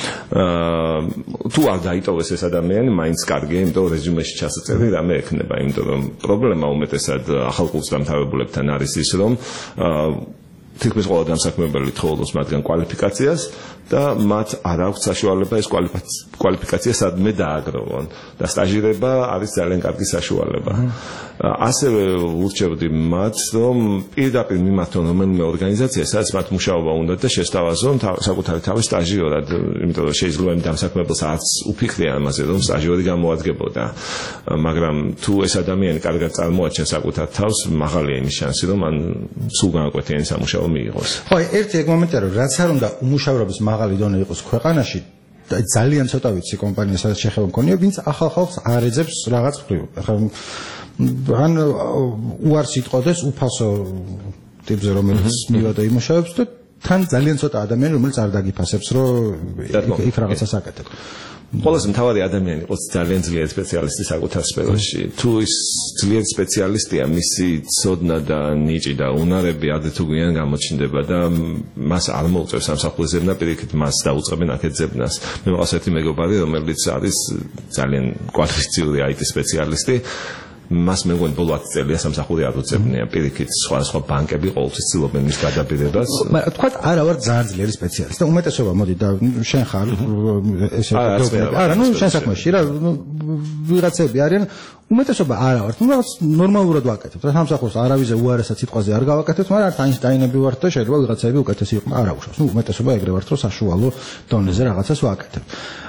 [SPEAKER 5] თუ არ დაიტოვეს ეს ადამიანი, მაინც კარგია, იმიტომ რომ რეზიუმეში ჩასაწერი რამე ექნება, იმიტომ რომ პრობლემა უმეტესად ახალ კურსს დამთავრებულებთან არის ის, რომ თითქმის ყველა დამსაქმებელი თხოვობს მათგან კვალიფიკაციას და მათ არ აქვს საშუალება ეს კვალიფიკაცია სადმე დააგროვონ და სტაჟირება არის ძალიან კარგი საშუალება. ასევე ურჩევდი მათ, რომ პირდაპირ მიმართონ რომელიმე ორგანიზაციას, სადაც მათ მუშაობა უნდათ და შესთავაზონ საკუთარი თავის სტაჟიორად, იმიტომ რომ შეიძლება იმ დამსაქმებელს არც უფიქრია ამაზე, რომ სტაჟიორი გამოადგებოდა. მაგრამ თუ ეს ადამიანი კარგად წარმოაჩენს საკუთარ თავს, მაღალია იმის შანსი, რომ მან სულ განაკვეთიანი სამუშაო მიიღოს.
[SPEAKER 4] ხო, ერთი ეგ მომენტია, რომ რაც არ უნდა უმუშავრობის მაღალი დონე იყოს ქვეყანაში, ძალიან ცოტა ვიცი კომპანია, სადაც შეხება მქონია, ვინც ახალ ხალხს არ ეძებს რაღაც მხრივ. ახლა ან უარს იტყოდეს უფასო ტიპზე, რომელიც მივადა იმუშავებს და თან ძალიან ცოტა ადამიანი, რომელიც არ დაგიფასებს, რომ იქ რაღაცას აკეთებ.
[SPEAKER 5] ყველაზე მთავარი ადამიანი იყოს ძალიან ძლიერი სპეციალისტი საკუთარ სფეროში. თუ ის ძლიერი სპეციალისტია, მისი ცოდნა და ნიჭი და უნარები ადრე თუ გვიან გამოჩნდება და მას არ მოუწევს სამსახურის ზებნა, პირიქით მას დაუწყებენ აქეთ ზებნას. მე მყავს ერთი მეგობარი, რომელიც არის ძალიან კვალიფიციური IT სპეციალისტი. მას მე მგონი ბოლო 10 წელია სამსახური არ უწევია, პირიქით სხვა ბანკები ყოველთვის ცდილობენ მის გადაბირებას.
[SPEAKER 4] მაგრამ თქვათ არა ვარ ძალიან ძლიერი სპეციალისტი და უმეტესობა მოდი და შენ ხარ ესე არა ნუ შენ საქმეში რა ვიღაცები არიან უმეტესობა არა ვართ ნუ რაღაც ნორმალურად ვაკეთებ და სამსახურს არავიზე უარესად სიტყვაზე არ გავაკეთებ, მაგრამ არც აინშტაინები ვართ და შეიძლება ვიღაცები უკეთესი იყოს, არა უშავს. ნუ უმეტესობა ეგრე ვართ, რომ საშუალო დონეზე რაღაცას ვაკეთებ.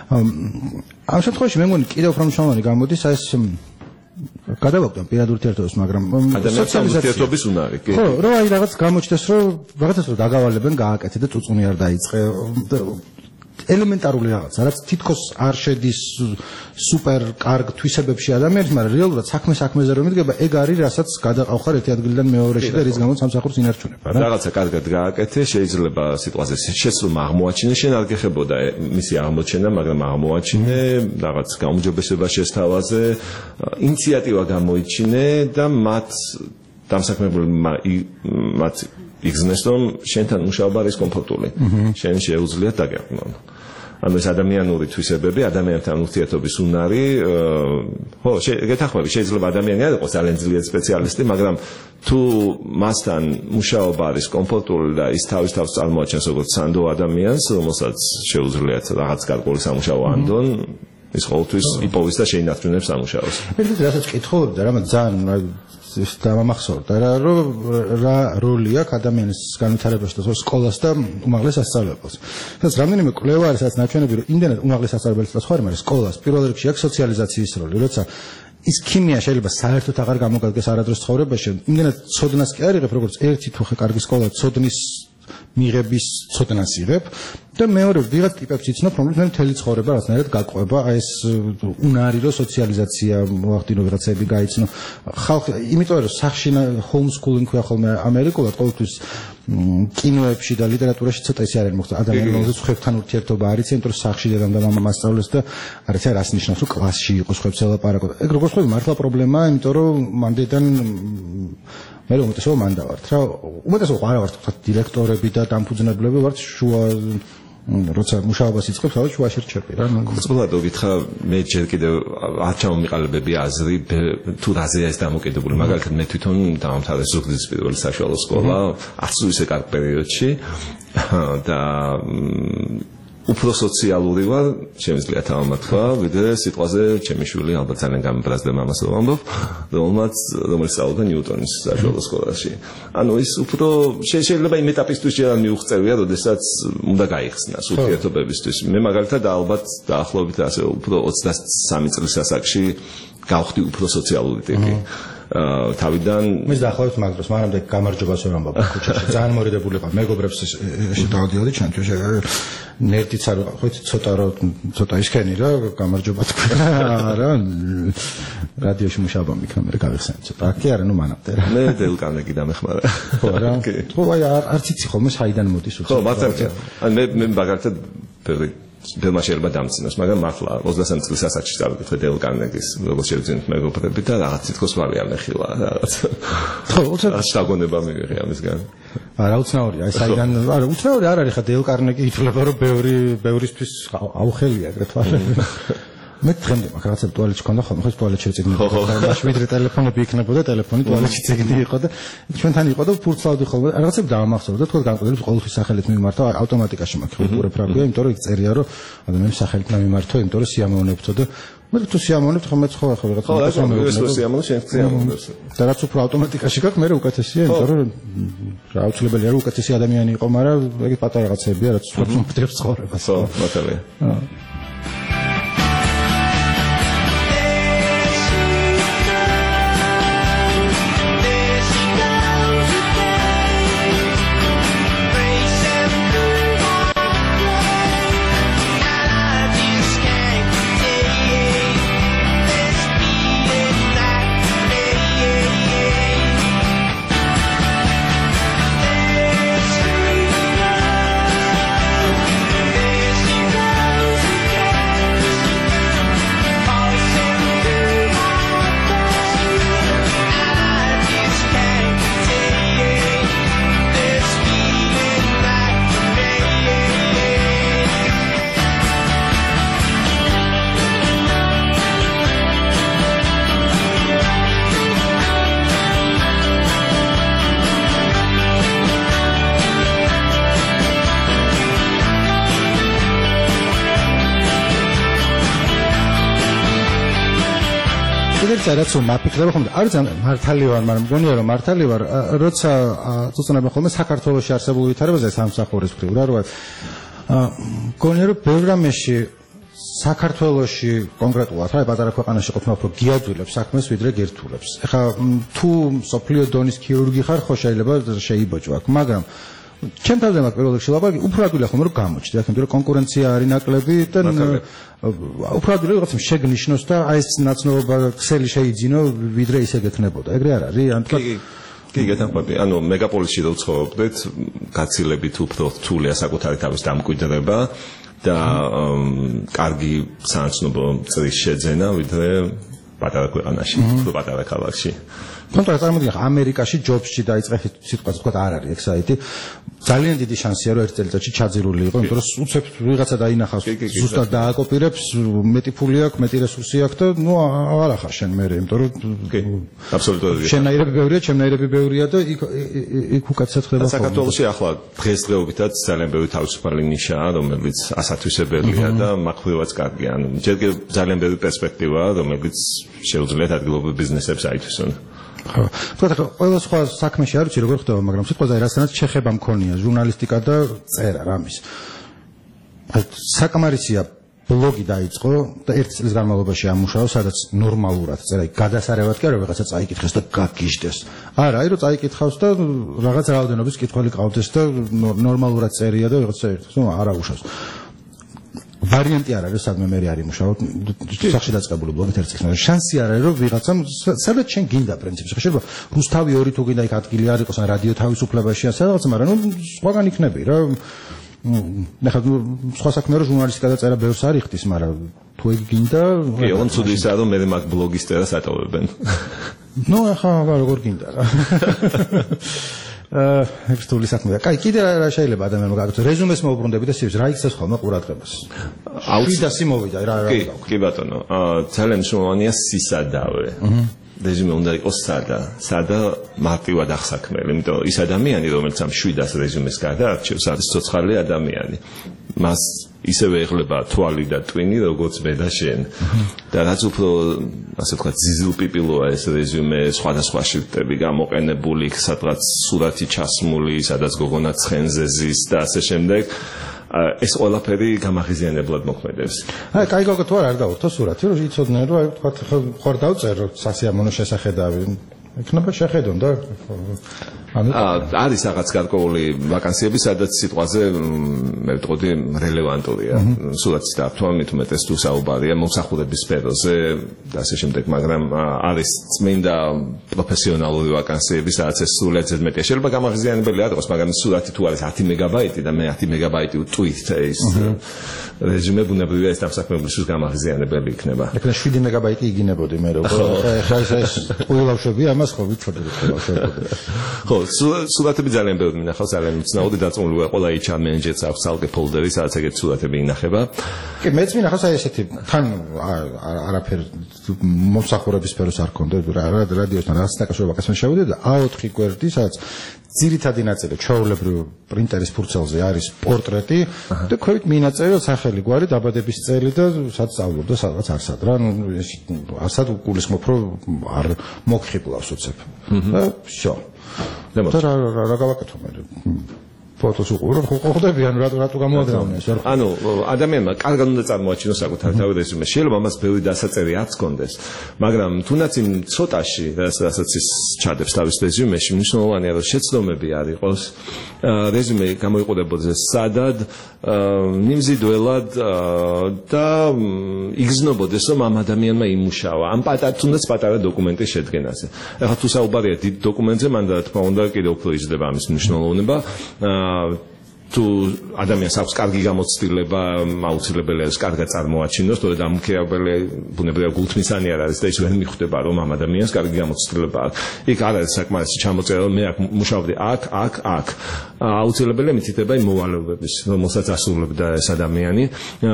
[SPEAKER 4] ამ შემთხვევაში მე მგონი კიდევ უფრო მნიშვნელოვანი გამოდის ეს გადავაგდო პირად ურთიერთობას, მაგრამ
[SPEAKER 5] ადამიანის ურთიერთობის უნარი, კი.
[SPEAKER 4] ხო, რომ აი რაღაც გამოჩნდეს, რომ რაღაცას რომ დაგავალებენ, გააკეთე და წუწუნი არ დაიწყე. ელემენტარული რაღაც, რაც თითქოს არ შედის სუპერ კარგ თვისებებში ადამიანის, მაგრამ რეალურად საქმეზე რომ იდგება, ეგ არის, რასაც გადაყავხარ ერთი ადგილიდან მეორეში და რის გამოც სამსახურს ინარჩუნება, რა.
[SPEAKER 5] რაღაცა კარგად გააკეთე, შეიძლება სიტყვაზე შეცდომა აღმოაჩინე, შენ არ გეხებოდა მისი აღმოჩენა, მაგრამ აღმოაჩინე, რაღაც გაუმჯობესება შესთავაზე, ინიციატივა გამოიჩინე და მათ დამსაქმებელ მათ იგზნეს, რომ შენთან მუშაობა არის კომფორტული. შენ შეუძლია დაგეყნონ. ანუ ეს ადამიანური თვისებები, ადამიანთან ურთიერთობის უნარი, ხო, გეთანხმები, შეიძლება ადამიანი არ იყოს ძალიან ძლიერი სპეციალისტი, მაგრამ თუ მასთან მუშაობა არის კომფორტული და ის თავის თავს წარმოაჩენს როგორც სანდო ადამიანს, რომელსაც შეუძლიათ რაღაც გარკვეული სამუშაო ანდონ, ის ყოველთვის იპოვის და შეინარჩუნებს სამუშაოს.
[SPEAKER 4] ერთ-ერთი რასაც კითხულობდი და რამაც ძალიან დამახსოვრდა რა როლი აქვს ადამიანის განვითარებაში და სკოლას და უმაღლეს სასწავლებელს. სადაც რამდენიმე კვლევა არის, სადაც ნაჩვენები რომ იმდენად უმაღლეს სასწავლებელს და სხვა მაგრამ სკოლას პირველ რიგში აქვს სოციალიზაციის როლი, როცა ის ქიმია შეიძლება საერთოდ აღარ გამოგადგეს არადროს ცხოვრებაში, იმდენად ცოდნას კი არ იღებ, როგორც ერთი თუ ხე კარგი სკოლა ცოდნის მიღების ცოდნას იღებ და მეორე ვიღაც ტიპებს იცნობ, რომლებიც მე მთელი ცხოვრება რაღაცნაირად გაყვება, აი ეს უნარი რო სოციალიზაცია მოახდინო ვიღაცები გაიცნო. ხალხი, იმიტომ რომ სახში ჰოუმსკულინგ ქვია ხოლმე ამერიკულად ყოველთვის კინოებში და ლიტერატურაში ცოტა ისე არის მოხდა ადამიანის ხვებთან ურთიერთობა არის, იმიტომ რომ სახში დედამ და მამამ ასწავლეს და არ იცი რას ნიშნავს, რომ კლასში იყოს ხვებს ელაპარაკო. ეგ როგორც ხვები მართლა პრობლემაა, იმიტომ რომ მანდიდან მე უმეტესობა მან დავართ რა უმეტესობა არა ვართ თქვა დირექტორები და დამფუძნებლები ვართ შუა როცა მუშაობას იწყებს ალბათ შუაში რჩები რა
[SPEAKER 5] წყვილად გითხრა მე ჯერ კიდევ არ ჩამომიყალიბები აზრი თუ რაზეა ეს დამოკიდებული მაგალითად მე თვითონ დავამთავრე ზუგდიდის პირველი საშუალო სკოლა არც ისე კარგ პერიოდში და უფრო სოციალური ვარ, შემიძლია თავმოთქვა, ვიდრე სიტყვაზე ჩემი შვილი ალბათ ძალიან გამიბრაზდა მამას რომ ამბობ, რომელიც სწავლობდა ნიუტონის საშუალო სკოლაში. ანუ ის უფრო შეიძლება იმ ეტაპისთვის ჯერ მიუღწევია, როდესაც უნდა გაიხსნას ურთიერთობებისთვის. მე მაგალითად ალბათ დაახლოებით ასე უფრო 23 წლის ასაკში გავხდი უფრო სოციალური ტიპი. თავიდან
[SPEAKER 4] მე დაახლოებით მაგ დროს მანამდე გამარჯვებას ვერ ამბობ ქუჩაში ძალიან მორიდებული ვარ მეგობრებს შევდავდიოდი ჩანთვეში ნერდიც არ ვიყავ ცოტა ისქენი რა გამარჯობა თქვა რა რადიოში მუშაობა მიქნა მე გავიხსენე ცოტა კი არა ნუ მანამდე რა
[SPEAKER 5] მე დელ კარნეგი დამეხმარა
[SPEAKER 4] ხო რა ხო აი არც იცი ხოლმე საიდან მოდის უცებ
[SPEAKER 5] ხო მართლა ან მე მაგალითად ბევრი შეიძლება დამწინოს, მაგრამ მართლა 23 წლის ასაკში წავიკითხე დელ კარნეგის, როგორც შევძინეთ მეგობრები და რაღაც თითქოს ვარი ამეხილა რაღაც.
[SPEAKER 4] ხო, უცებ
[SPEAKER 5] შთაგონება მივიღე ამისგან.
[SPEAKER 4] არა, უცნაური, აი საიდან, არა, უცნაური არ არის ხა დელ კარნეგი ითვლება რომ ბევრისთვის აუხელია ეგრეთ ვარ. მე დღემდე მაგ რაღაცა ტუალეტში ქონდა ხოლმე ხო ტუალეტში წიგნი იყო და მაშინ ვიდრე ტელეფონები იქნებოდა ტელეფონი ტუალეტში წიგნი იყო და ჩვენთან იყო და ფურცლავდი ხოლმე რაღაცები დაამახსოვრდა თქო განკვეთილებს ყოველთვის სახელით მიმართავ ავტომატიკაში მაქვს ხუპურებ რა ქვია იმიტომ რომ იქ წერია რომ ადამიანის სახელით მიმართო იმიტომ რომ სიამოვნებთო და მე თუ სიამოვნებთ ხომ მეც ხო ახლა რაღაცა
[SPEAKER 5] სიამოვნებს
[SPEAKER 4] და რაც უფრო ავტომატიკაში გაქვს მე უკეთესია იმიტომ რომ რა აუცილებელია რომ უკეთესი ადამიანი იყო მაგრამ ეგ პატარა რაღაცებია რაც უბრალოდ ცხოვრებას
[SPEAKER 5] ხო მართალია
[SPEAKER 4] რაც მაფიქრება ხოლმე არ ძალიან მართალი ვარ მაგრამ მგონია რომ მართალი ვარ როცა წუწუნებენ ხოლმე საქართველოში არსებულ ვითარებაზე სამსახურის მხრივ რა როა მგონია რომ ბევრ რამეში საქართველოში კონკრეტულად რა პატარა ქვეყანაში ყოფნა უფრო გიაძულებს საქმეს ვიდრე გერთულებს ეხლა თუ სოფლიო დონის ქირურგი ხარ ხო შეიძლება შეიბოჭო აქ მაგრამ ჩემ თავზე მაგ პირველ რიგში ლაპარაკი უფრო ადვილია ხომ რომ გამოჩნდა აქ იმიტომ რომ კონკურენცია არის ნაკლები და უფრო ადვილია რაღაცა შეგნიშნოს და აი ეს ნაცნობობა ქსელი შეიძინო ვიდრე ისე გექნებოდა ეგრე არ არის ან თქვა
[SPEAKER 5] კი გეთანხმები ანუ მეგაპოლისში რო ცხოვრობდეთ გაცილებით უფრო რთულია საკუთარი თავის დამკვიდრება და კარგი საანცნობო წრის შეძენა ვიდრე პატარა ქვეყანაში უფრო პატარა ქალაქში კონტრაქტ წარმოგიდგენ ამერიკაში ჯობსში დაიწყე სიტყვაზე თქვა არ არის ეგ საიტი ძალიან დიდი შანსია რომ ერთ წელიწადში ჩაძირული იყო იმიტომ რომ უცებ ვიღაცა დაინახავს ზუსტად დააკოპირებს მეტი ფული აქვს მეტი რესურსი აქვს და ნუ აღარ ახარ შენ მე იმიტომ რომ კი აბსოლუტურად
[SPEAKER 4] შენაირები ბევრია ჩემნაირები ბევრია და იქ უკაცრად ხდება
[SPEAKER 5] საქართველოში ახლა დღესდღეობითაც ძალიან ბევრი თავისუფალი ნიშაა რომელიც ასათვისებელია და მახვევაც კარგია ანუ ჯერ ძალიან ბევრი პერსპექტივაა რომელიც შეუძლიათ ადგილობრივ ბიზნესებს აითვისონ
[SPEAKER 4] ხო, თქვა ყველა სხვა საქმეში არ ვიცი როგორ ხდება, მაგრამ სიტყვაზე რასაც შეხება მქონია ჟურნალისტიკა და წერა რამის. საკმარისია ბლოგი დაიწყო და 1 წლის განმავლობაში ამუშაო, სადაც ნორმალურად წერა, გადასარევად კი არა ვიღაცა წაიკითხეს და გაგიჟდეს. არა, რომ წაიკითხავს და რაღაც რაოდენობის კითხველი ყავდეს და ნორმალურად წერია და ვიღაცა ერთს, არა უშავს. ვარიანტი არ არის, სადმე მე არ იმუშაო, სახში დაწყებული ბლოგით 1 წელს. შანსი არ არის, რომ ვიღაცამ სადაც შენ გინდა პრინციპში. შეიძლება რუსთავი 2 თუ გინდა იქ ადგილი არ იყოს, ან რადიო თავისუფლებაშია სადღაც, მაგრამ სხვაგან იქნები რა. ნახე სხვა საქმე რო ჟურნალისტიკა და წერა ბევრს არ იხდის, მაგრამ თუ ეგ გინდა,
[SPEAKER 5] კი, ოღონდ ცუდი ისაა, რომ მე მაგ ბლოგის წერას ატოვებენ.
[SPEAKER 4] ნუ ახლა როგორ გინდა რა. ერთული საქმეა. კაი, კიდე რა შეიძლება ადამიანმა გააკეთოს? რეზუმეს მოუბრუნდები და სივის რა იქცევს ხოლმე ყურადღებას. აუცილებლად მოვიდა რა.
[SPEAKER 5] კი ბატონო, ძალიან მნიშვნელოვანია სისადავე. რეზუმე უნდა იყოს სადა მარტივად აღსაქმელი, იმიტომ ის ადამიანი, რომელიც ამ 700 რეზუმეს გადაარჩევს, არის ცოცხალი ადამიანი. მას ისევე ეხლება თვალი და ტვინი, როგორც მე და შენ. და რაც უფრო, ასე ვთქვათ, ზიზილპიპილოა ეს რეზუმე, სხვადასხვა შრიფტები გამოყენებული, სადღაც სურათი ჩასმული, სადაც გოგონა ცხენზე ზის და ასე შემდეგ. ეს ყველაფერი გამაღიზიანებლად მოქმედებს.
[SPEAKER 4] აი, კაი გოგო თუ არ დავურთო სურათი, რომ იცოდნენ, რომ აი ვთქვათ, ხარ დავწერო სასიამოვნო შესახედავი. იქნება შეხედონ და არის რაღაც გარკვეული ვაკანსიები, სადაც სიტყვაზე მე ვიტყოდი რელევანტურია. სულაც დართვა მით უმეტეს თუ საუბარია მომსახურების სფეროზე და ასე შემდეგ, მაგრამ არის წმინდა პროფესიონალური ვაკანსიები, სადაც ეს სულაც ზედმეტია. შეიძლება გამაღიზიანებელი არ იყოს, მაგრამ სულათი თუ არის 10 მეგაბაიტი და მე 10 მეგაბაიტი ვტვით ის რეზუმე ბუნებრივია ეს დამსაქმებლისთვის გამაღიზიანებელი იქნება. ეხლა 7 მეგაბაიტი იგინებოდი მე როგორ ხა ეს ყოლავშები ამას ხო ვიცოდი ყოლავშები.
[SPEAKER 5] ხო, სურათები ძალიან ბევრი მინახავს, ძალიან უცნაური დაწმულია, ყველა HR მენეჯერს აქვს ცალკე ფოლდერი, სადაც ეგეთ სურათები ინახება.
[SPEAKER 4] კი, მეც მინახავს აი ესეთი, თან არაფერ მომსახურების სფეროს არ ქონდა, რადიოსთან რაღაც დაკავშირება კაცთან შევიდე და A4 გვერდი, სადაც ძირითადი ნაწილი ჩვეულებრივ პრინტერის ფურცელზე არის პორტრეტი და ქვევით მინაწერია სახელი, გვარი, დაბადების წელი და სად სწავლობდა, სადღაც არსად რა, არსად გულისხმობ, რომ არ მოგხიბლავს უცებ. და всё. და რა გავაკეთო მე? ფოტოს უყურო, ხვდებიან რატო გამოაგზავნეს ეს?
[SPEAKER 5] ანუ ადამიანმა კარგად უნდა წარმოაჩინოს საკუთარ თავი რეზუმე. შეიძლება მას ბევრი დასაწერი არ გქონდეს, მაგრამ თუნდაც იმ ცოტაში, რასაც ის ჩადებს თავის რეზუმეში, მნიშვნელოვანია რომ შეცდომები არ იყოს. რეზუმე გამოიყურებოდეს სადად, მიმზიდველად და იგრძნობოდეს, რომ ამ ადამიანმა იმუშავა. ამ თუნდაც პატარა დოკუმენტის შედგენაზე. ახლა თუ საუბარია დიდ დოკუმენტზე, მან რა თქმა უნდა კიდევ უფრო იზრდება ამის მნიშვნელოვნება. თუ ადამიანს აქვს კარგი გამოცდილება, აუცილებელია ის კარგად წარმოაჩინოს, თორე დამქერებელი ბუნებრივია გულთმისანი არ არის და ის ვერ მიხვდება, რომ ამ ადამიანს კარგი გამოცდილება აქვს. იქ არ არის საკმარისი ჩამოწერა, რომ მე აქ მუშაობდი აქ. აუცილებელია მითითება იმ მოვალეობების, რომელსაც ასრულებდა ეს ადამიანი.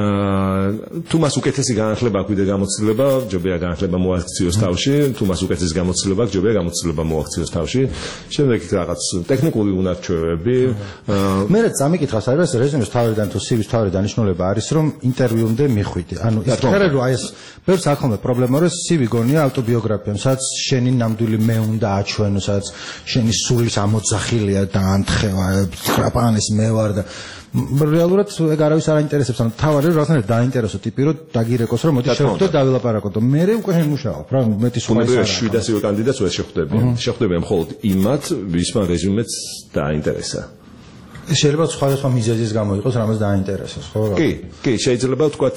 [SPEAKER 5] თუ მას უკეთესი განათლება აქვს და გამოცდილება, ჯობია განათლება მოაქციოს თავში, თუ მას უკეთესი გამოცდილება აქვს, ჯობია გამოცდილება მოაქციოს თავში. შემდეგ იქ რაღაც ტექნიკური უნარჩვევები.
[SPEAKER 4] მე წამიკითხავს არის რეზუმეს თავიდან თუ CV-ს თავი დანიშნულება არის რომ ინტერვიუმდე მიხვიდე. ანუ ის ხერე რომ აი ეს ბევრს ახლა პრობლემა რომ CV გონია ავტობიოგრაფია, სადაც შენი ნამდვილი მე უნდა აჩვენო, სადაც შენი სულის ამოძახილია და ანთხევა, ხრაპანის მე ვარ და რეალურად ეგ არავის არ აინტერესებს, ანუ თავარი რომ რაღაცნაირად დაინტერესო ტიპი რომ დაგირეკოს რომ მოდი შევხვდეთ დავილაპარაკოთ. მე უკვე მუშაობ რა, მეტი სხვა ის არა.
[SPEAKER 5] 700 კანდიდატს ვერ შეხვდებიან. შეხვდებიან მხოლოდ იმათ, ვისმა რეზუმეც დააინტერესა.
[SPEAKER 4] შეიძლება სხვადასხვა მიზეზის გამო იყოს რამაც დააინტერესოს, ხო?
[SPEAKER 5] კი, შეიძლება ვთქვათ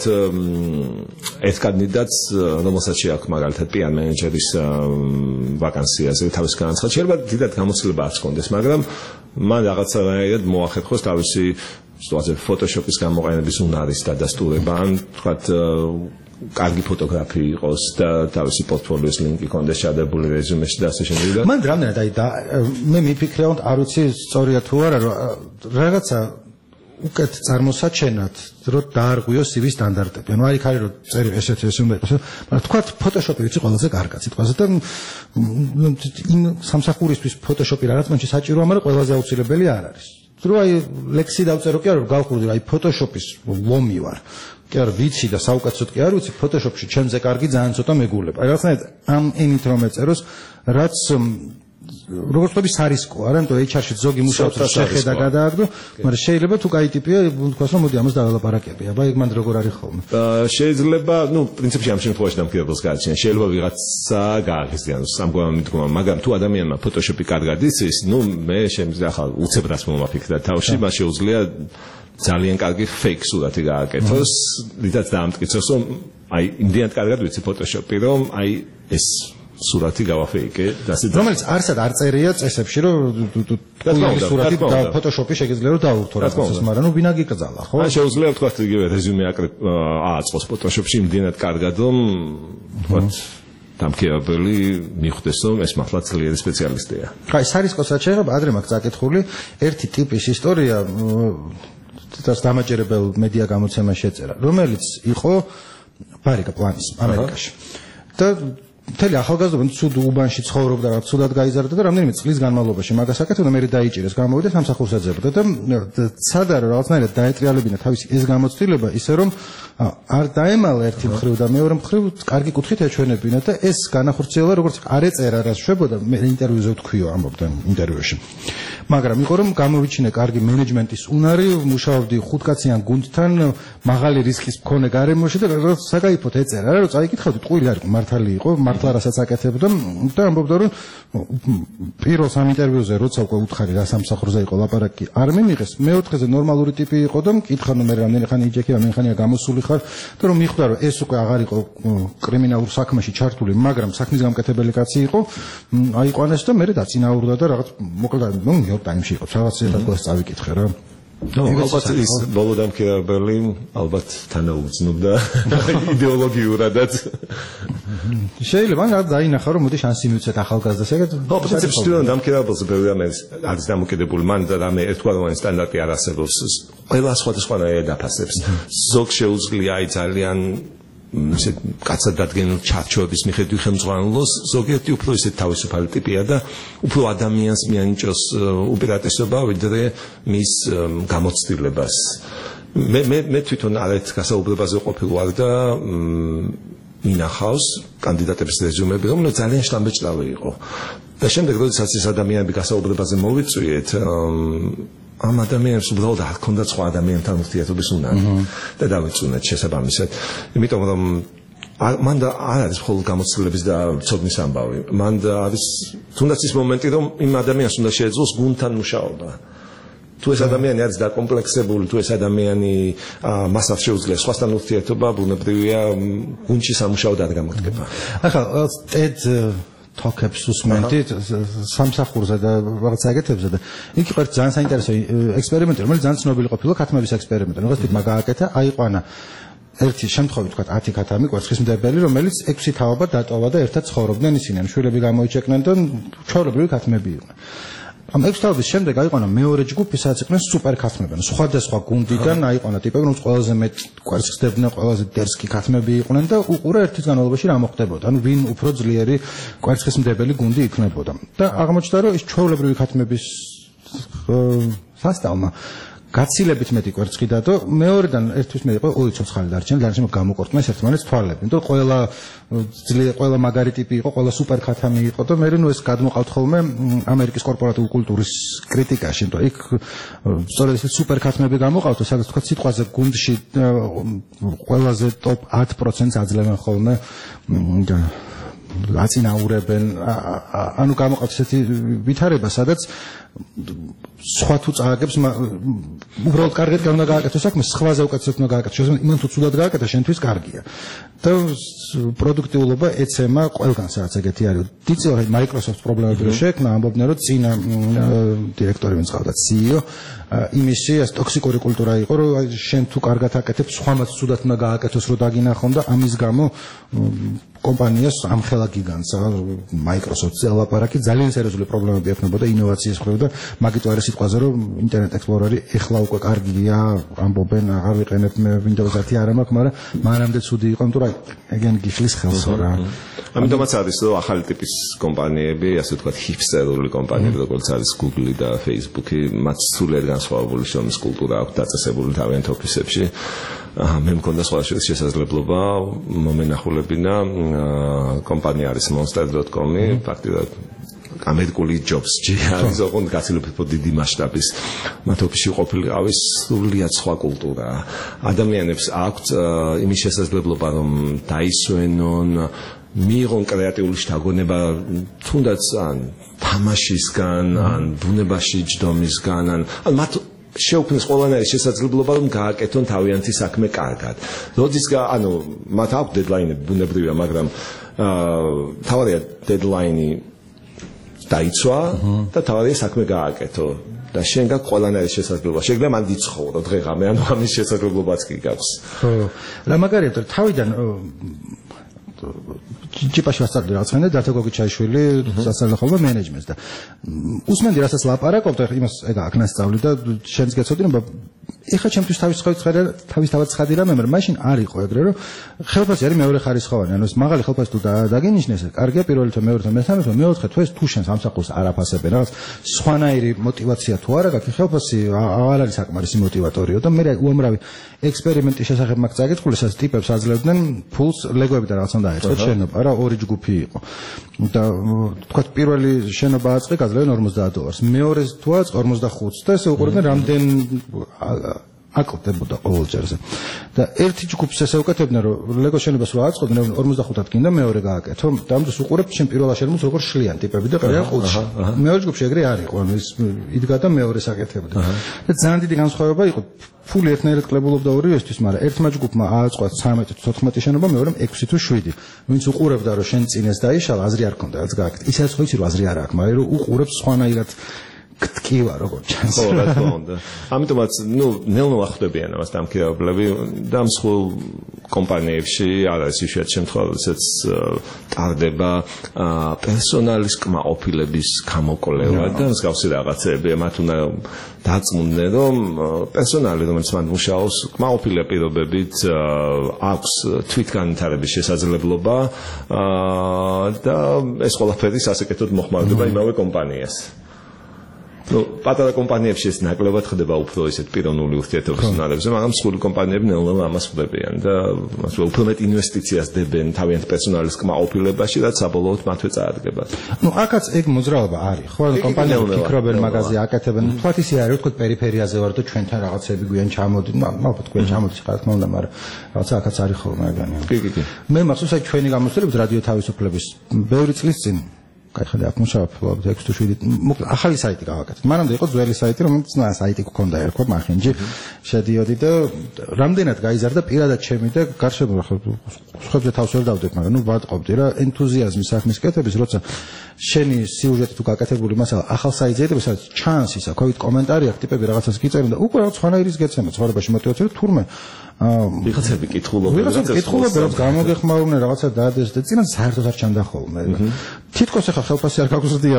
[SPEAKER 5] ერთ კანდიდატს, რომელსაც შეაქვს მაგალითად PR მენეჯერის ვაკანსიაზე თავის განაცხადი, შეიძლება დიდად გამოცდილება არ ჰქონდეს, მაგრამ მან რაღაცნაირად მოახერხოს თავისი სიტუაცია Photoshop-ის გამოყენების უნარის დადასტურება, ან ვთქვათ კარგი ფოტოგრაფი იყოს და თავისი პორტფოლიოს ლინკი კონდეს ჩადებული რეზუმეში და ასე შემდეგ.
[SPEAKER 4] მან რამდენად აი და მე მიფიქრე, რომ არ ვიცი სწორია თუ არა, რომ რაღაცა უკეთ წარმოსაჩენად რომ დაარღვიოს CV სტანდარტები. ანუ აი ხარი რომ წერი ესეთი უნდა იყოს, მაგრამ თქვათ Photoshop-ი ვიცი ყველაზე კარგად სიტყვაზე და იმ სამსახურისთვის Photoshop-ი რაღაც მომენტში საჭიროა, მაგრამ ყველაზე აუცილებელი არ არის. რომ აი ლექსი დავწერო კი არა რომ გავხურდი, აი Photoshop-ის ლომი ვარ. კი არ ვიცი და საუკეთესოდ კი არ ვიცი, Photoshop-ში ჩემზე კარგი ძალიან ცოტა მეგულება. აი რაღაცნაირად ამ ენით რომ ეწეროს, რაც როგორც ვთქვი სარისკოა, რა, იმიტომ HR-ში ზოგი მუშაობს შეხედა გადააგდო, მაგრამ შეიძლება თუ კაი ტიპია, ვთქვას რომ მოდი ამას დაველაპარაკები. აბა ეგ მანდ როგორ არის ხოლმე?
[SPEAKER 5] შეიძლება, პრინციპში ამ შემთხვევაში დამკვირვებელს გააჩნია. შეიძლება ვიღაცა გააღიზიანოს ამგვარად მიდგომა, მაგრამ თუ ადამიანმა Photoshop-ი კარგად იცის, მე შემიძლია ახლა უცებ რაც მომაფიქრდა თავში, მას შეუძლია ძალიან კარგი fake სურათი გააკეთოს, რითაც დაამტკიცოს, რომ აი იმდენად კარგად ვიცი Photoshop-ი, რომ აი ეს სურათი გავაფეიკე და
[SPEAKER 4] რომელიც არსად არ წერია წესებში რომ სურათი და Photoshop-ი შეგიძლია რომ დაურთო რაღაცას, მაგრამ ვინ აგიკრძალა, ხო?
[SPEAKER 5] ან შეუძლია ვთქვათ იგივე რეზიუმე ააწყოს Photoshop-ში იმდენად კარგად, რომ ვთქვათ დამქირავებელი მიხვდეს, რომ ეს მართლა ძლიერი სპეციალისტია.
[SPEAKER 4] აი, სარისკოსაც შეიძლება ადრე მაქვს წაკითხული ერთი ტიპის ისტორია და დამაჯერებელ მედია გამოცემაში ეწერა, რომელიც იყო ბარიკა პლანის ამერიკაში. და მთელი ახალგაზრდობა ცუდ უბანში ცხოვრობდა, რაღაც ცუდად გაიზარდა და რამდენიმე წლის განმავლობაში მაგას აკეთებდა, მე დაიჭირეს, გამოვიდა სამსახურს ეძებდა და ცადარო რაღაცნაირად დაეტრიალებინა თავისი ეს გამოცდილება ისე რომ არ დაემალა ერთი მხრივ და მეორე მხრივ კარგი კუთხით ეჩვენებინა და ეს განახორციელა როგორც არ ეწერა რა შვებოდა, მე ინტერვიუზე ვთქვიო ამბობდა ინტერვიუში. მაგრამ იყო რომ გამოვიჩინე კარგი მენეჯმენტის უნარი, მუშაობდი ხუთკაციან გუნდთან, მაღალი რისკის მქონე გარემოში და საკაიფოდ ეწერა რა, რომ წაიკითხავდი, ტყუილი არ იყო, მართალი იყო, მართლა რასაც აკეთებდა და ამბობდა რომ პირველ სამ ინტერვიუზე როცა უკვე უთხარი რა სამსახურზე იყო ლაპარაკი არ მიმიღეს, მეოთხეზე ნორმალური ტიპი იყო და მკითხა რომ მე რამდენი ხანი იჯექი, რამდენი ხანია გამოსული ხარ და რომ მიხვდა რომ ეს უკვე აღარ იყო კრიმინალურ საქმეში ჩართული, მაგრამ საქმის გამკეთებელი კაცი იყო, აიყვანეს და მე დაწინაურდა და რაღაც მოკლედ New York Times-ში იყო, რაღაც ერთად წავიკითხე რა.
[SPEAKER 5] ალბათ ის ბოლო დამქირავებელი ალბათ თანაუგრძნობდა იდეოლოგიურადაც.
[SPEAKER 4] შეიძლება რა დაინახა რომ მოდი შანსი მივცეთ ახალგაზრდას ეგეთ.
[SPEAKER 5] ხო, პრინციპში სტუდენტ დამქირავებელზე ბევრი არის დამოკიდებული, მან და რამე ერთგვაროვანი სტანდარტი არ არსებობს. ყველა სხვადასხვანაირად დაფასებს. ზოგ შეუძლია აი ძალიან ისე კაცად დადგენილ ჩარჩოების მიხედვით ხელმძღვანელოს, ზოგიერთი უფრო ისე თავისუფალი ტიპია და უფრო ადამიანს მიანიჭოს უპირატესობა ვიდრე მის გამოცდილებას. მე თვითონ არეთ გასაუბრებაზე ყოფილი ვარ და მინახავს კანდიდატების რეზიუმები, რომ ძალიან შთამბეჭდავი იყო. და შემდეგ როდესაც ეს ადამიანები გასაუბრებაზე მოვიწვიეთ, ამ ადამიანებს უბრალოდ არ ქონდა სხვა ადამიანთან ურთიერთობის უნარი და დავიწუნეთ შესაბამისად. იმიტომ რომ მან და არ არის მხოლოდ გამოცდილების და ცოდნის ამბავი. მან და არის თუნდაც ის მომენტი, რომ იმ ადამიანს უნდა შეეძლოს გუნდთან მუშაობა. თუ ეს ადამიანი არის დაკომპლექსებული, თუ ეს ადამიანი მას არ შეუძლია სხვასთან ურთიერთობა, ბუნებრივია გუნდში სამუშაოდ არ გამოდგება.
[SPEAKER 4] ახლა TED Talk-ებს უსმენდით სამსახურზე და რაღაცა ეგეთებზე და იქ იყო ერთი ძალიან საინტერესო ექსპერიმენტი, რომელიც ძალიან ცნობილი ყოფილა ქათმების ექსპერიმენტი. რაღაც ტიპმა გააკეთა, აიყვანა ერთი შემთხვევით ვთქვათ 10 ქათამი კვერცხისმდებელი, რომელიც 6 თაობა დატოვა და ერთად ცხოვრობდნენ ისინი, შვილები გამოიჩეკნენ და ჩვეულებრივი ქათმები იყვნენ. ამ 6 თაობის შემდეგ აიყვანა მეორე ჯგუფი, სადაც იყვნენ სუპერ ქათმები, სხვადასხვა გუნდიდან აიყვანა ტიპები, რომელიც ყველაზე მეტ კვერცხს ხდებდნენ, ყველაზე დერსკი ქათმები იყვნენ და უყურა ერთის განმავლობაში რა მოხდებოდა. ანუ ვინ უფრო ძლიერი კვერცხისმდებელი გუნდი იქნებოდა. და აღმოჩნდა, რომ ეს ჩვეულებრივი ქათმების სასტავმა გაცილებით მეტი კვერცხი დადო, მეორედან ერთვის მე იყო 2 ცოცხალი დარჩენილი, დარჩენილი გამოყორტმეს ერთმანეთს თვალები. იმიტომ ყველა მაგარი ტიპი იყო, ყველა სუპერ ქათამი იყო და მე ეს გადმოყავთ ხოლმე ამერიკის კორპორატული კულტურის კრიტიკაში, იმიტომ იქ სწორედ ეს სუპერ ქათმები გამოყავთ, სადაც თქვა სიტყვაზე გუნდში ყველაზე ტოპ 10%-ს აძლევენ ხოლმე აწინაურებენ, ანუ გამოყავთ ესეთი ვითარება, სადაც სხვა თუ წააგებს უბრალოდ კარგად უნდა გააკეთოს საქმე, სხვაზე უკეთესად უნდა გააკეთოს, იმან თუ ცუდად გააკეთა, შენთვის კარგია. და პროდუქტიულობა ეცემა ყველგან სადაც ეგეთი არის. დიწევენ Microsoft პრობლემები რო შეექმნა, ამბობდნენ რომ წინა დირექტორი ვინც ყავდა CEO, იმისი ეს ტოქსიკური კულტურა იყო, რომ შენ თუ კარგად აკეთებ, სხვამაც ცუდად უნდა გააკეთოს, რომ დაგინახონ და ამის გამო კომპანიას ამხელა გიგანტს, Microsoft-ზე ლაპარაკი ძალიან სერიოზული პრობლემები ექნებოდა ინოვაციის მხრივ და მაგით არის სიტყვაზე, რომ Internet Explorer-ი ეხლა უკვე კარგია, ამბობენ, აღარ ვიყენებ, მე Windows 10 არ მაქვს, მაგრამ მანამდე ცუდი იყო, იმიტომ რომ ეგენ გიხლის ხელს რა.
[SPEAKER 5] ამიტომაც არის რომ ახალი ტიპის კომპანიები, ასე ვთქვათ, ჰიპსტერული კომპანიები, როგორც არის Google და Facebook-ი, მათ სულიად განსხვავებული შრომის კულტურა აქვს დაწესებული თავიანთ ოფისებში. მე მქონდა სხვა შესაძლებლობა მომენახულებინა კომპანია არის monster.com-ი, ფაქტობრივად ამერიკული ჯობსი არის ოღონდ გაცილებით დიდი მასშტაბის მათ ოფისში ყოფილიყავის სრულიად სხვა კულტურა. ადამიანებს აქვთ იმის შესაძლებლობა რომ დაისვენონ, მიიღონ კრეატიული შთაგონება თუნდაც ან თამაშისგან, ან ბუნებაში ჯდომისგან, ან მათ შეუქმნეს ყველანაირი შესაძლებლობა რომ გააკეთონ თავიანთი საქმე კარგად. როდის მათ აქვს დედლაინები ბუნებრივია, მაგრამ თავარია დედლაინი დაიცვა და თავარია საქმე გააკეთო და შენ გაქვს ყველანაირი შესაძლებლობა. შეგიძლია მან დიცხოვრო დღეღამე, ანუ ამის შესაძლებლობაც კი გაქვს.
[SPEAKER 4] ხო, რა მაგარია, თავიდან ჯიპაში ვასწავლე რაღაცა და დათო გოგიჩაიშვილი სასწავლო ხოლმე მენეჯმენტს და უსმენდი რასაც ლაპარაკობთ, იმას ეგ აქ ნასწავლი და შენც გეცოდინება ეხა ჩემთვის თავისთავად ცხადი რამე, მაგრამ მაშინ არ იყო ეგრე, რომ ხელფასი არის მეორე ხარისხოვანი, ანუ ეს მაღალი ხელფასი თუ დაგინიშნეს, კარგია პირველი თვე, მეორე თვე, მესამე თვე, მეოთხე თვე თუ შენ სამსახურს არ აფასებენ, რაღაც სხვანაირი мотиваცია თუ არა გაქვს, ხელფასი აღარ არის საკმარისი мотиваტორიო და მე უამრავი ექსპერიმენტის შესახებ მაგ წაგეწყული, სადაც ტიპებს აძლევდნენ ფულს ლეგოები და რაღაცა დაეწყოთ შენობა, რა ორი ჯგუფი იყო. და თქვა პირველი შენობა აწყე გაძლევენ $50, მეორე თუ აწყე 45-ს და ესე უყურებდნენ რამდენ აკლდებოდა ყოველ ჯერზე. და ერთი ჯგუფს ესე უკეთებდნენ, რომ ლეგო შენობას რო აწყობდნენ 45-ად გინდა მეორე გააკეთო, და ამ დროს უყურებთ შენ პირველ აშენებას როგორ შლიან ტიპები და ყრია ყუთში. მეორე ჯგუფში ეგრე არ იყო, ანუ ის იდგა და მეორეს აკეთებდა. და ძალიან დიდი განსხვავება იყო. ფული ერთნაირად კლებულობდა ორივესთვის, მაგრამ ერთმა ჯგუფმა ააწყვა 13-14 შენობა, მეორემ 6 თუ 7. ვინც უყურებდა რომ შენ წინეს დაიშალა, აზრი არ ქონდა, რაც გააკეთე. ისაც ხო იცი რომ აზრი არ აქვს, მაგრამ რომ უყურებს სხვანაირად გტკივა როგორც ჩანს.
[SPEAKER 5] ხო, რა თქმა უნდა. ამიტომაც, ნელ-ნელა ხვდებიან ამას დამქირავებლები და მსხვილ კომპანიებში არ არის იშვიათ შემთხვევა, როდესაც ტარდება პერსონალის კმაყოფილების გამოკვლევა და მსგავსი რაღაცები, მათ უნდა დაწმუნდნენ, რომ პერსონალი, რომელიც მან მუშაობს, კმაყოფილია პირობებით, აქვს თვითგანვითარების შესაძლებლობა და ეს ყველაფერი სასეკეთოდ მოხმარდება იმავე კომპანიას. პატარა კომპანიებში ეს ნაკლებად ხდება უფრო ისეთ პიროვნული ურთიერთობის უნარებზე, მაგრამ მსხვილი კომპანიები ნელ-ნელა ამას ხვდებიან და უფრო მეტ ინვესტიციას დებენ თავიანთ პერსონალის კმაყოფილებაში, რაც საბოლოოდ მათვე წაადგება.
[SPEAKER 4] აქაც ეგ მოძრაობა არის, ხო, კომპანიები ფიქრობენ მაგაზე აკეთებენ. თქვათ ისე არის, ვთქვათ პერიფერიაზე ვარ და ჩვენთან რაღაცები გვიან ჩამოდით, ალბათ გვიან ჩამოდით, რა თქმა უნდა, მაგრამ რაღაცა აქაც არის ხოლმე ეგანია.
[SPEAKER 5] კი.
[SPEAKER 4] მე მახსოვს აი ჩვენი გამოსვლებით რადიო თავისუფლების ბევრი წლის წინ კაიხალე აქ მუშაობ 6 თუ 7 ახალი საიტი გავაკეთეთ. მანამდე იყო ძველი საიტი, რომელიც საიტი გქონდა ერქვა მახინჯი. შედიოდი და რამდენად გაიზარდა პირადად ჩემი და გარშემო ხებზე თავს ვერ დავდებ, მაგრამ ვატყობდი რა ენთუზიაზმი საქმის კეთების, როცა შენი სიუჟეტი თუ გაკეთებული მასალა ახალ საიტზე იდებს, სადაც ჩანს ისა, COVID კომენტარი აქ ტიპები რაღაცას გიწერენ და უკვე რაღაც სხვანაირის გეცემა ცხოვრებაში мотиваცია თურმე
[SPEAKER 5] ვიღაცები კითხულობენ,
[SPEAKER 4] რაც გამოგეხმაურნენ რაღაცა დადეს და წინათ საერთოდ არ ჩანდა ხოლმე. თითქოს ახლა ხელფასი არ გაგზრდია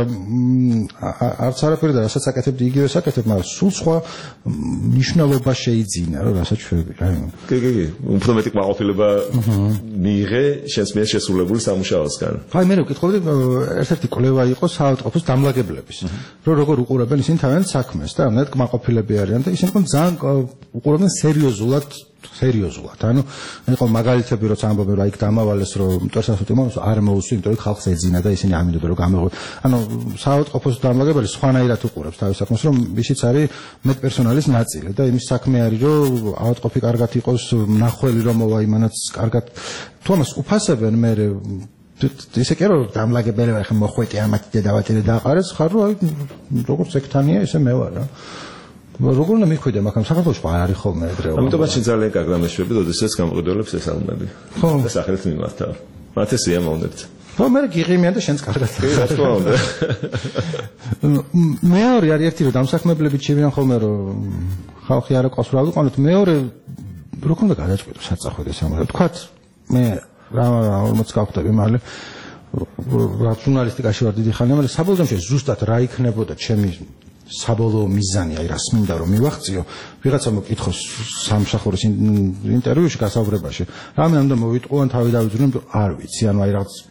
[SPEAKER 4] არც არაფერი და რასაც აკეთებდი იგივე საკეთებ, მაგრამ სულ სხვა მნიშვნელობა შეიძინა, რომ რასაც შვები რა.
[SPEAKER 5] კი, უფრო მეტი კმაყოფილება მიიღე შენს მიერ შესრულებული სამუშაოსგან.
[SPEAKER 4] აი მე ვკითხავდი, ერთ-ერთი კვლევა იყო საავადმყოფოს დამლაგებლების, რომ როგორ უყურებენ ისინი თავიანთ საქმეს და ამდენად კმაყოფილები არიან და ისინი ძალიან უყურებენ სერიოზულად. ანუ იყო მაგალითები, როცა ამბობენ, რომ იქ დამავალეს, რომ მტვერსასოთი მომს არ მოუსვი, იმიტომ რომ ხალხს ეძინა და ისინი ამინდობენ, რომ გამეღო. ანუ საავადმყოფოს დამლაგებელი სხვანაირად უყურებს თავის საქმეს, რომ ისიც არის მეტ პერსონალის ნაწილი და იმის საქმე არის, რომ ავადმყოფი კარგად იყოს, მნახველი რომ მოვა იმანაც კარგად. თუ ამას უფასებენ მე ისე კი რომ დამლაგებელი ვარ, ხა მოხვეტი ამათ დედავატირე დააყარეს, ხარ რომ აი როგორც ექთანია, ისე მე ვარ რა. როგორ უნდა მიხვიდე, მაგრამ საქართველოში არ არის ხოლმე ეგრე.
[SPEAKER 5] ამიტომაც ძალიან კარგ რამეშვები, როდესაც გამყიდველებს ესალმები.
[SPEAKER 4] ხო,
[SPEAKER 5] და სახელით მიმართავ. მათ ესე ამოვნებთ.
[SPEAKER 4] ხო, მე გიღიმიან და შენც კარგად.
[SPEAKER 5] რა თქმა უნდა.
[SPEAKER 4] მეორე არის ერთი რომ დამსაქმებლები ჩივიან ხოლმე რომ ხალხი არ აკავს რა ვიყანოთ, მეორე როგორ უნდა გადაწყვეტო საწახვედეს ამაზე. თქვათ მე რა 40 გავხდები მალე რა ჟურნალისტიკაში ვარ დიდი ხანი, მაგრამ საბოლოო ზუსტად რა იქნებოდა ჩემი საბოლოო მიზანი, აი რას მინდა რომ მივახციო, ვიღაცა მოკითხოს სამსახურის ინტერვიუში გასაუბრებაში. რამე უნდა მოვიტყუან თავი დავიძრუნო, არ ვიცი, ანუ აი რაღაც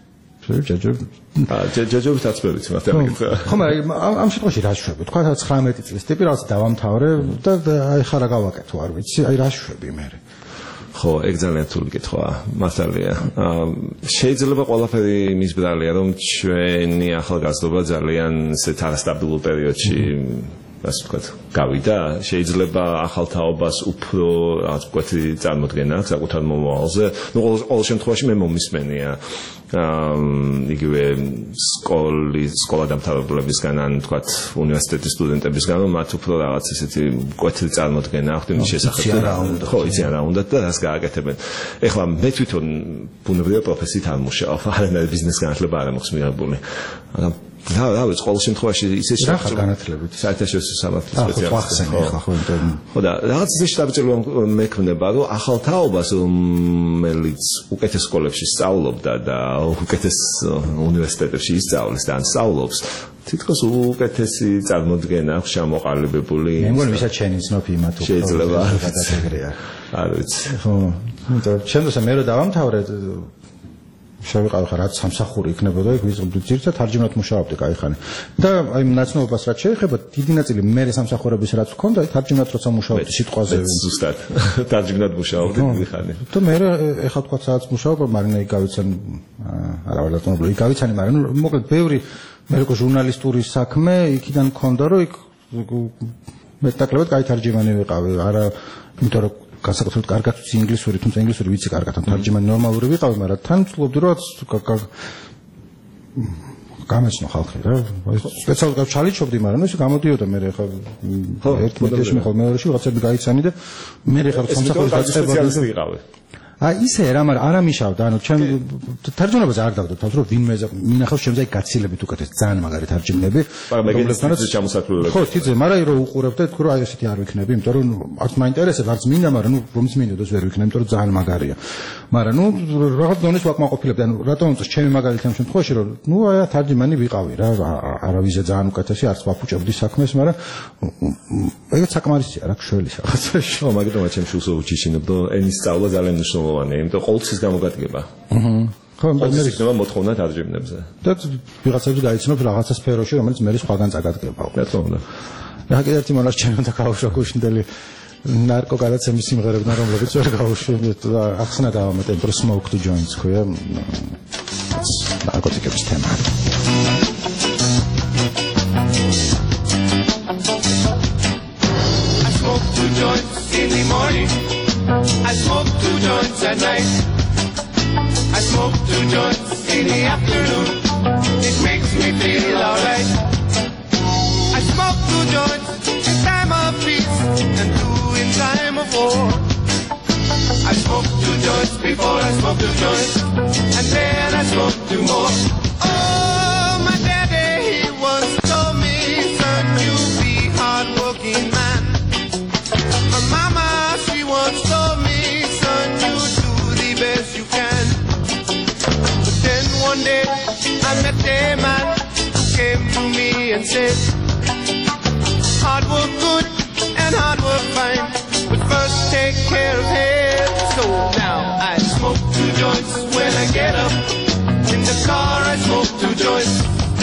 [SPEAKER 5] ჯაჯობითაც ბევრიც მათემატიკა.
[SPEAKER 4] ხო, მაგრამ ამ შემთხვევაში რა შვები? თქვა 19 წლის ტიპი რაღაც დავამთავრე და აი ხარა გავაკეთო, არ ვიცი, აი რა შვები მე.
[SPEAKER 5] ხო, ეგ ძალიან რთული კითხვაა, მასალია. შეიძლება ყველაფერი იმის ბრალია, რომ ჩვენი ახალგაზრდობა ძალიან ესეთ არასტაბილურ პერიოდში ასე ვთქვათ, გავიდა, შეიძლება ახალ თაობას უფრო რაღაც მკვეთრი წარმოდგენა აქვს საკუთარ მომავალზე. ნუ ყოველ შემთხვევაში მე მომისმენია იგივე სკოლა დამთავრებულებისგან ან ვთქვათ უნივერსიტეტის სტუდენტებისგან, რომ მათ უფრო რაღაც ესეთი მკვეთრი წარმოდგენა აქვთ იმის შესახებ. ხო, იციან რა უნდათ და რას გააკეთებენ. ეხლა მე თვითონ ბუნებრივია პროფესიით არ მუშაობ, არანაირი ბიზნეს განათლება არ მაქვს მიღებული. რა ვიცი, ყოველ შემთხვევაში ისე
[SPEAKER 4] შეხარ განათლებით.
[SPEAKER 5] საერთაშორისო სამართლის სპეციალისტი. ხო და რაღაც ისე შეტაბჭირება მექნება, რომ ახალ თაობას, რომელიც უკეთეს სკოლებში სწავლობდა და უკეთეს უნივერსიტეტებში ისწავლის და ან სწავლობს, თითქოს უკეთესი წარმოდგენა აქვს შემოყალიბებული.
[SPEAKER 4] მე მგონი ვისაც შენი ცნობი იმათ უფრო
[SPEAKER 5] შეიძლება
[SPEAKER 4] გადაგეგრეა.
[SPEAKER 5] არ ვიცი.
[SPEAKER 4] ხო, ჩემთვის მე რო დავამთავრე შევიყავ ხარ რაც სამსახური იქნებოდა იქ ძირითადად თარჯიმნად მუშაობდი кайხანი და აი ნაცნობობას რაც შეეხება დიდი ნაწილი მე სამსახურების რაც ვქონდა თარჯიმნად როცა მუშაობდი სიტყვაზე
[SPEAKER 5] ზუსტად თარჯიმნად მუშაობდი დიდი ხანი
[SPEAKER 4] და მე ეხლა თქვა სადაც მუშაობ მაგრამ იგავიცან არა ვარ იგავიცანი მაგრამ მოკლედ ბევრი მე როგორ ჟურნალისტური საქმე იქიდან მქონდა რომ იქ მეტნაკლებად кай თარჯიმანი ვიყავი არა იმიტომ რომ განსაკუთრებით კარგად ვიცი ინგლისური, თუმცა ინგლისური ვიცი კარგად, თარჯიმანი ნორმალური ვიყავი, მაგრამ თან ვცდილობდი რომ გამეცნო ხალხი რა. სპეციალურად ჩალიჩობდი, მაგრამ ეს გამოდიოდა მე ხა ერთ მოდელში მე ხოლმე მეორეში ვიღაცები გაიცანი და მე ხა სამსახურის დაწყება
[SPEAKER 5] ვიყავი.
[SPEAKER 4] აი ისე რა, მაგრამ არ ამიშავდა, ანუ ჩემ თარჯმანაზე არ დავდო თავს, რომ ვინმე მინახავს ჩემზე აი გაცილებით უკეთეს ძალიან მაგარი თარჯიმნები,
[SPEAKER 5] რომლებსაც ჩამოსაქმებელები.
[SPEAKER 4] ხო, თიძე, მაგრამ აი რომ უყურებ და თქო რომ აი ესეთი არ ვიქნები, იმიტომ რომ არც მაინტერესებს, არც მინდა, მაგრამ ნუ რომც მინდოდოს ვერ ვიქნები, იმიტომ რომ ძალიან მაგარია. მაგრამ ნუ რაღაც დონეს ვაკმაყოფილებდი, ანუ რატომ უწევს ჩემი მაგალითი ამ შემთხვევაში, რომ ნუ აი თარჯიმანი ვიყავი რა, არავიზე ძალიან უკეთესი, არც ვაფუჭებდი საქმეს, მაგრამ ეგეც საკმარისია რა შველი რაღაცაში.
[SPEAKER 5] ხო, მაგიტომაც ჩემში უსოუჩიშინებდო ენის სწავლა ძალიან მნიშვნელოვანია, იმიტომ რომ ყოველთვის გამოგადგება.
[SPEAKER 4] ხო, მე
[SPEAKER 5] იქნება მოთხოვნა თარჯიმნებზე.
[SPEAKER 4] და ვიღაცებს გაიცნობ რაღაცა სფეროში, რომელიც მე სხვაგან წაგადგება.
[SPEAKER 5] რა თქმა უნდა.
[SPEAKER 4] რა კიდევ ერთი მონარჩენ უნდა გავუშვა გუშინდელი ნარკო გადაცემის სიმღერებიდან, რომლებიც ვერ გავუშვებთ და ახსნა დავამატე, რომ smoke to joints ქვია. ნარკოტიკების თემა.
[SPEAKER 3] I smoke 2 joints in the morning. I smoke 2 joints at night. I smoke 2 joints in the afternoon. It makes me feel alright. I smoke 2 joints in time of peace and 2 in time of war. I smoke 2 joints before I smoke 2 joints, and then I smoke 2 more. Oh, my daddy, he once told me, son, you be hard-working man. My mama, she once told me, son, you do the best you can. But then one day, I met a man who came to me and said, hard work good and hard work fine, but first take care of health. So now I smoke 2 joints when I get up. In the car I smoke 2 joints.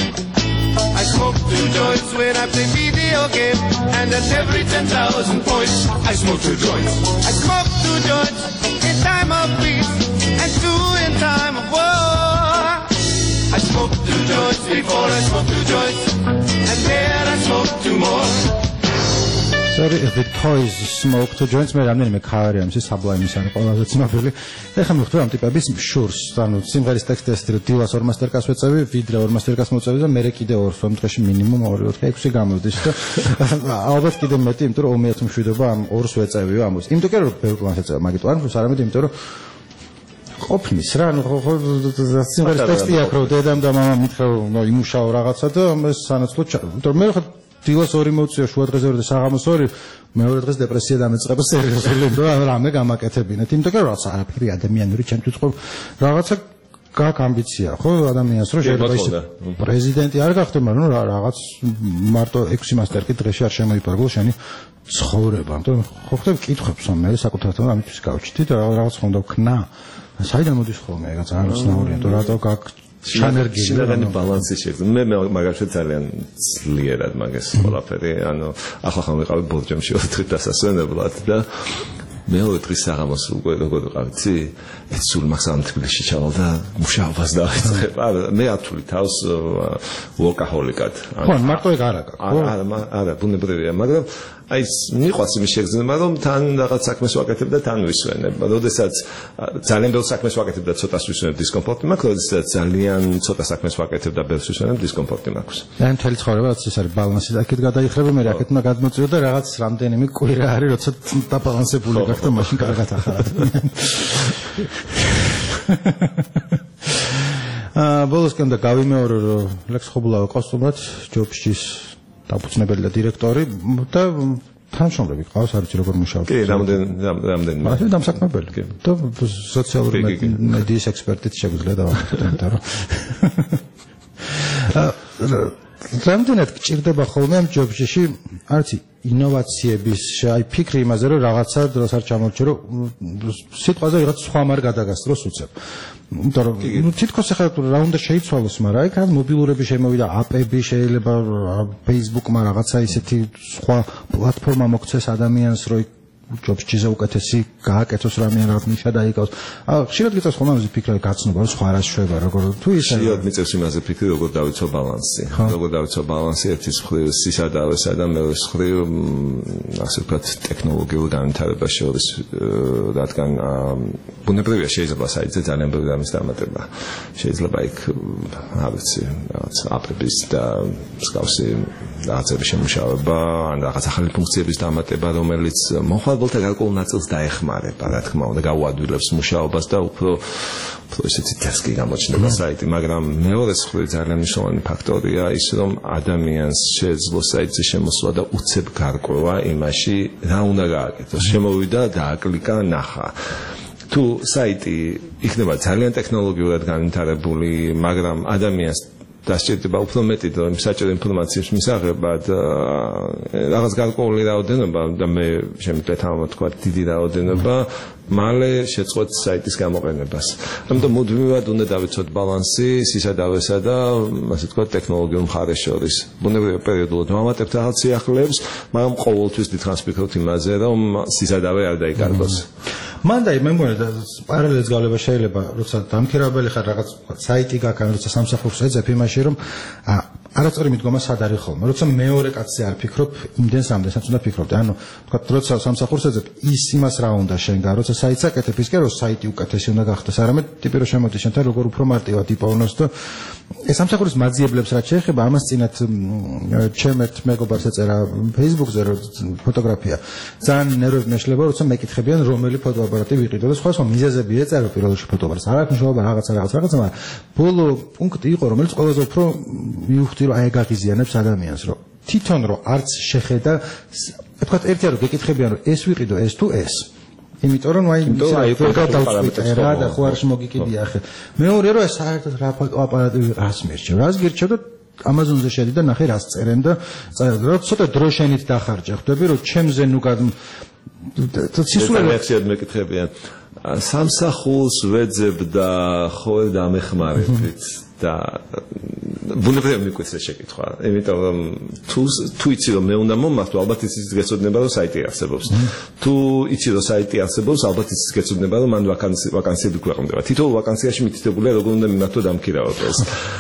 [SPEAKER 3] I smoke 2 joints when I play video game, and at every 10,000 points I smoke 2 joints. I smoke 2 joints in time of peace and 2 in time of war. I smoke 2 joints before I smoke 2 joints, and then I smoke 2 more.
[SPEAKER 4] Sorry, the toys smoke to joints მე რამდენიმე ქავერი ამის საბლაიმის არის ყველაზე ცნობილი. ეხლა მე ვხვდები ამ ტიპების შურს, ანუ სიმღერის ტექსტი ასეთი რომ დილას 2 მასტერკლას ვეწევი, ვიდრე 2 მასტერკლას მოწევი და მე კიდე 2 სამ დღეში მინიმუმ 2-4-6 გამოვდის და ალბათ კიდე მეტი, იმიტომ რომ 2000 მშვიდობა ამ 2-ს ვეწევიო ამას. იმიტომ რომ ბევრ კლანს ეწევა, მაგით არ ვფიქრობ, არამედ იმიტომ რომ ყოფნის რა, ანუ სიმღერის ტექსტი აქვს რომ დედამ და მამამ მითხრა რომ იმუშაო რაღაცა და ეს სანაცვლოდ, იმიტომ რომ მე ხარ დილას 2 მოვწია, შუა დღეზე 2 და საღამოს 2, მეორე დღეს დეპრესია დამეწყება სერიოზული, რომ რამე გამაკეთებინეთ. იმიტომ რომ რაღაც არაფერი ადამიანური ჩემთვის ხო რაღაცა გაქვს ამბიცია, ხო ადამიანს რომ შეიძლება ის პრეზიდენტი არ გახდე, მაგრამ რაღაც მარტო 6 მასტერკი დღეში არ შემოიფარგლო შენი ცხოვრება. ამიტომ ხო ხდება კითხებს რომ მე საკუთართან ამისთვის გავჩიტი და რაღაც ხომ და ვქნა. საიდან მოდის ხოლმე ეგ ძალიან უცნაურია, თუ რატო გაქვს
[SPEAKER 5] შინაგანი ბალანსი შეგვიძლია. მე მაგალითად ძალიან ძლიერად მაგას ყველაფერი, ანუ ახლა ხომ ვიყავი ბორჯომში 4 დღით დასასვენებლად და მეორე დღის საღამოს უკვე როგორ ვიყავ, იცი? სულ მაგსავე თბილისში ჩავალ და მუშაობას დავიწყებ. მე ათული თავს ვოკაჰოლიკად.
[SPEAKER 4] ხო, მარტო ეგ არა გაქვს.
[SPEAKER 5] არა, ბუნებრივია, მაგრამ აი მიყვარს იმის შეგრძნება, რომ თან რაღაც საქმეს ვაკეთებ და თან ვისვენებ. როდესაც ძალიან ბევრ საქმეს ვაკეთებ და ცოტას ვისვენებ, დისკომფორტი მაქვს, როდესაც ძალიან ცოტა საქმეს ვაკეთებ და ბევრს ვისვენებ, დისკომფორტი მაქვს.
[SPEAKER 4] ან მთელი ცხოვრება ეს არის ბალანსი და აქეთ გადაიხრება, მე აქეთ უნდა გადმოწიო და რაღაც რამდენიმე კვირა არის, როცა დაბალანსებული გაქვს და მაშინ კარგად ახალად. ბოლოსკენ და გავიმეორო რომ ლექს ხობულავა კოსტუმად ჯობშის დაფუძნებელი და დირექტორი და თანამშრომლები ყავს, არ ვიცი როგორ მუშაობს.
[SPEAKER 5] კი, რამდენი.
[SPEAKER 4] მაგრამ დამსაქმებელი. და სოციალური მედიის ექსპერტიც შეგვიძლია დავახდეთ რომ რამდენად გჭირდება ხოლმე ამ ჯობშიში, არ ვიცი, ინოვაციების, აი ფიქრი იმაზე რომ რაღაცა დროს არ ჩამორჩე რომ სიტყვაზე რაღაც სხვა მარ გადაგასწროს უცებ. იმიტომ რომ თითქოს ახლა რა უნდა შეიცვალოს, მაგრამ აი რაღაც მობილურები შემოვიდა, აპები შეიძლება Facebook-მა რაღაცა ისეთი სხვა პლატფორმა მოგცეს ადამიანს რომ ჯობშიზე უკეთესი გააკეთოს რამე რაღაც ნიშა დაიკავს. ხშირად გიწევს ხოლმე ამაზე ფიქრი გაცნობა რომ სხვა რა შევა როგორ თუ ისე
[SPEAKER 5] ხშირად მიწევს იმაზე ფიქრი როგორ დავიცვა ბალანსი. როგორ დავიცვა ბალანსი ერთის მხრივ სისადავესა და მეორეს მხრივ ასე ვთქვათ ტექნოლოგიურ განვითარებას შორის, რადგან ბუნებრივია შეიძლება საიტზე ძალიან ბევრი რამის დამატება. შეიძლება იქ არ ვიცი რაღაც აპების და მსგავსი რაღაცების შემუშავება, ან რაღაც ახალი ფუნქციების დამატება, რომელიც მომხმარებელთა გარკვეულ ნაწილს დაეხმარება, რა თქმა უნდა, გაუადვილებს მუშაობას და უფრო ისეთი თესკი გამოჩნდება საიტი, მაგრამ მეორე მხრივ ძალიან მნიშვნელოვანი ფაქტორია ის, რომ ადამიანს შეეძლოს საიტზე შემოსვლა და უცებ გარკვევა იმაში, რა უნდა გააკეთოს. შემოვიდა, დააკლიკა, ნახა. თუ საიტი იქნება ძალიან ტექნოლოგიურად განვითარებული, მაგრამ ადამიანს დასჭირდება უფრო მეტი საჭირო ინფორმაციის მისაღებად, რაღაც გარკვეული რაოდენობა და მე შემიძლია თქვა დიდი რაოდენობა, მალე შეწყვეტს საიტის გამოყენებას. ამიტომ მუდმივად უნდა დავიცოთ ბალანსი სისადავესა და ასე ვთქვათ ტექნოლოგიურ მხარეს შორის. ბუნებრივია პერიოდულად ვამატებთ რაღაც სიახლეებს, მაგრამ ყოველთვის დიდხანს ვფიქრობთ იმაზე, რომ სისადავე არ დაიკარგოს.
[SPEAKER 4] მანდა მე მგონია პარალელს გავლება შეიძლება, როცა დამქირავებელი ხარ რაღაც საიტი გაქვს, როცა სამსახურს ეძებ იმაში, რომ არასწორი მიდგომა სად არის ხოლმე. როცა მეორე კაცზე არ ფიქრობ, იმდენს ამდენსაც უნდა ფიქრობდი. ანუ თქვა, როცა სამსახურს ეძებ, ის იმას რა უნდა შენგან, როცა საიტს აკეთებ, ის კი რომ საიტი უკეთესი უნდა გახდეს, არამედ ტიპი რომ შემოდის შენთან როგორ უფრო მარტივად იპოვნოს და ეს სამსახურის მაძიებლებს რაც შეეხება, ამას წინათ ჩემ ერთ მეგობარს ეწერა Facebook-ზე ფოტოგრაფია. ძალიან ნერვები მეშლება, როცა მეკითხებიან რომელი ფოტოაპარატი ვიყიდო და სხვა მიზეზები ეწერა პირველ რიგში ფოტოაპარატს. არ აქვს მნიშვნელობა რაღაცა, მაგრამ ბოლო პუნქტი იყო, რომელიც ყველაზე უფრო მიუხვდი რომ აი გაღიზიანებს ადამიანს, რომ თვითონ რომ არც შეხედა, თქვა ერთია რომ გეკითხებიან რომ ეს ვიყიდო ეს თუ ეს. იმიტომ რომ აი გადავწყვიტე და ხო არ შემოგიკიდია ახლა. მეორე რომ საერთოდ რა აპარატი რას მერჩევ, რას გირჩევ და Amazon-ზე შედი და ნახე რას წერენ და რომ ცოტა დრო შენით დახარჯე, ხვდები რომ ჩემზე ნუ
[SPEAKER 5] სისულელექციად მეკითხებიან. სამსახურს ვეძებ და ხო დამეხმარებით და ბუნებრივია მიკვეთა შეკითხვა. იმიტომ რომ თუ იცი რომ მე უნდა მომართო, ალბათ იცი გეცოდნება რომ საიტი არსებობს. თუ იცი რომ საიტი არსებობს, ალბათ იცი გეცოდნება რომ მან ვაკანსიები გვეყრდნობა. თითოეულ ვაკანსიაში მითითებულია როგორ უნდა მიმართო დამქირავებელს.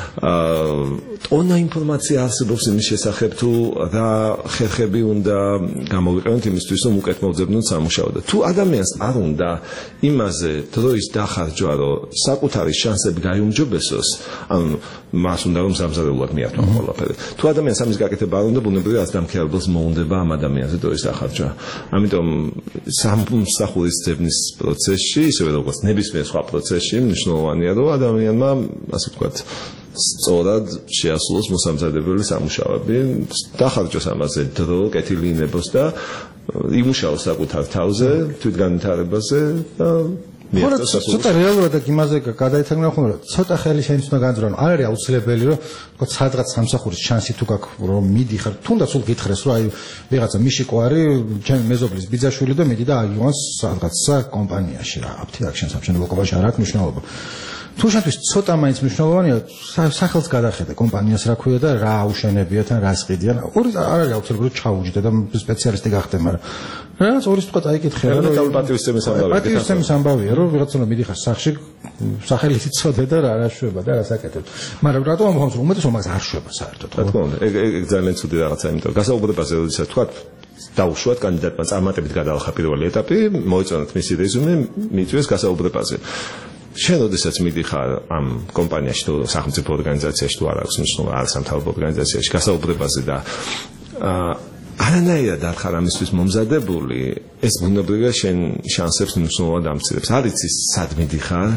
[SPEAKER 5] ტონა ინფორმაცია არსებობს იმის შესახებ, თუ რა ხერხები უნდა გამოვიყენოთ იმისთვის რომ უკეთ მოვძებნოთ სამუშაო და თუ ადამიანს არ უნდა იმაზე დროის დახარჯვა, რომ საკუთარი შანსები გაიუმჯობესოს, ანუ მას უნდა რომ სამზარეულად მიართვა ყველაფერი. თუ ადამიანს ამის გაკეთება არ უნდა, ბუნებრივია არც დამქირავებელს მოუნდება ამ ადამიანზე დროის დახარჯვა. ამიტომ სამსახურის ძებნის პროცესში, ისევე როგორც ნებისმიერ სხვა პროცესში, მნიშვნელოვანია რომ ადამიანმა, ასე ვთქვათ, სწორად შეასრულოს მოსამზადებელი სამუშაოები, დახარჯოს ამაზე დრო, კეთილი ინებოს და იმუშაოს საკუთარ თავზე, თვითგანვითარებაზე და ცოტა რეალურად იმაზე გადაითარგმნა ხოლმე რომ ცოტა ხელი შენს უნდა განძრაო. არ არის აუცილებელი რომ თქო სადღაც სამსახურის შანსი თუ გაქვს რომ მიდიხარ, თუნდაც სულ გითხრეს რომ აი ვიღაცა მიშიკო არის ჩემი მეზობლის ბიძაშვილი და მიდი და აგივანს სადღაცა კომპანიაში რა აფთიაქ შენ სამშენებლო კომპანიაში არ აქვს მნიშვნელობა.
[SPEAKER 4] თუ შენთვის ცოტა მაინც მნიშვნელოვანია სახელს გადახედა კომპანიას რა ქვია და რა აუშენებია თან რა სყიდიან ორი არ არის აუცილებლად ჩაუჯდე და სპეციალისტი გახდე მაგრამ რაღაც ორი სიტყვა წაიკითხე
[SPEAKER 5] რომ
[SPEAKER 4] პატივისცემის ამბავია რომ ვიღაცამ მიდიხარ სახში სახელით იცოდე და რა შვება და რა საკეთებ მაგრამ რატო ამბობს რომ უმეტესობა მაგას არ შვება საერთოდ
[SPEAKER 5] რა თქმა უნდა ეგ ძალიან ცუდი რაღაცა იმიტომ გასაუბრებაზე როდესაც თქვა დაუშვათ კანდიდატმა წარმატებით გადაალხა პირველი ეტაპი მოეწონათ მისი რეზუმე მიწვიეს გასაუბრებაზე შენ როდესაც მიდიხარ ამ კომპანიაში თუ სახელმწიფო ორგანიზაციაში თუ არ აქვს მნიშვნელობა არ სამთავრობო ორგანიზაციაში გასაუბრებაზე და არანაირად არ ხარ ამისთვის მომზადებული ეს ბუნებრივია შენ შანსებს მნიშვნელოვნად ამცირებს არ იცი სად მიდიხარ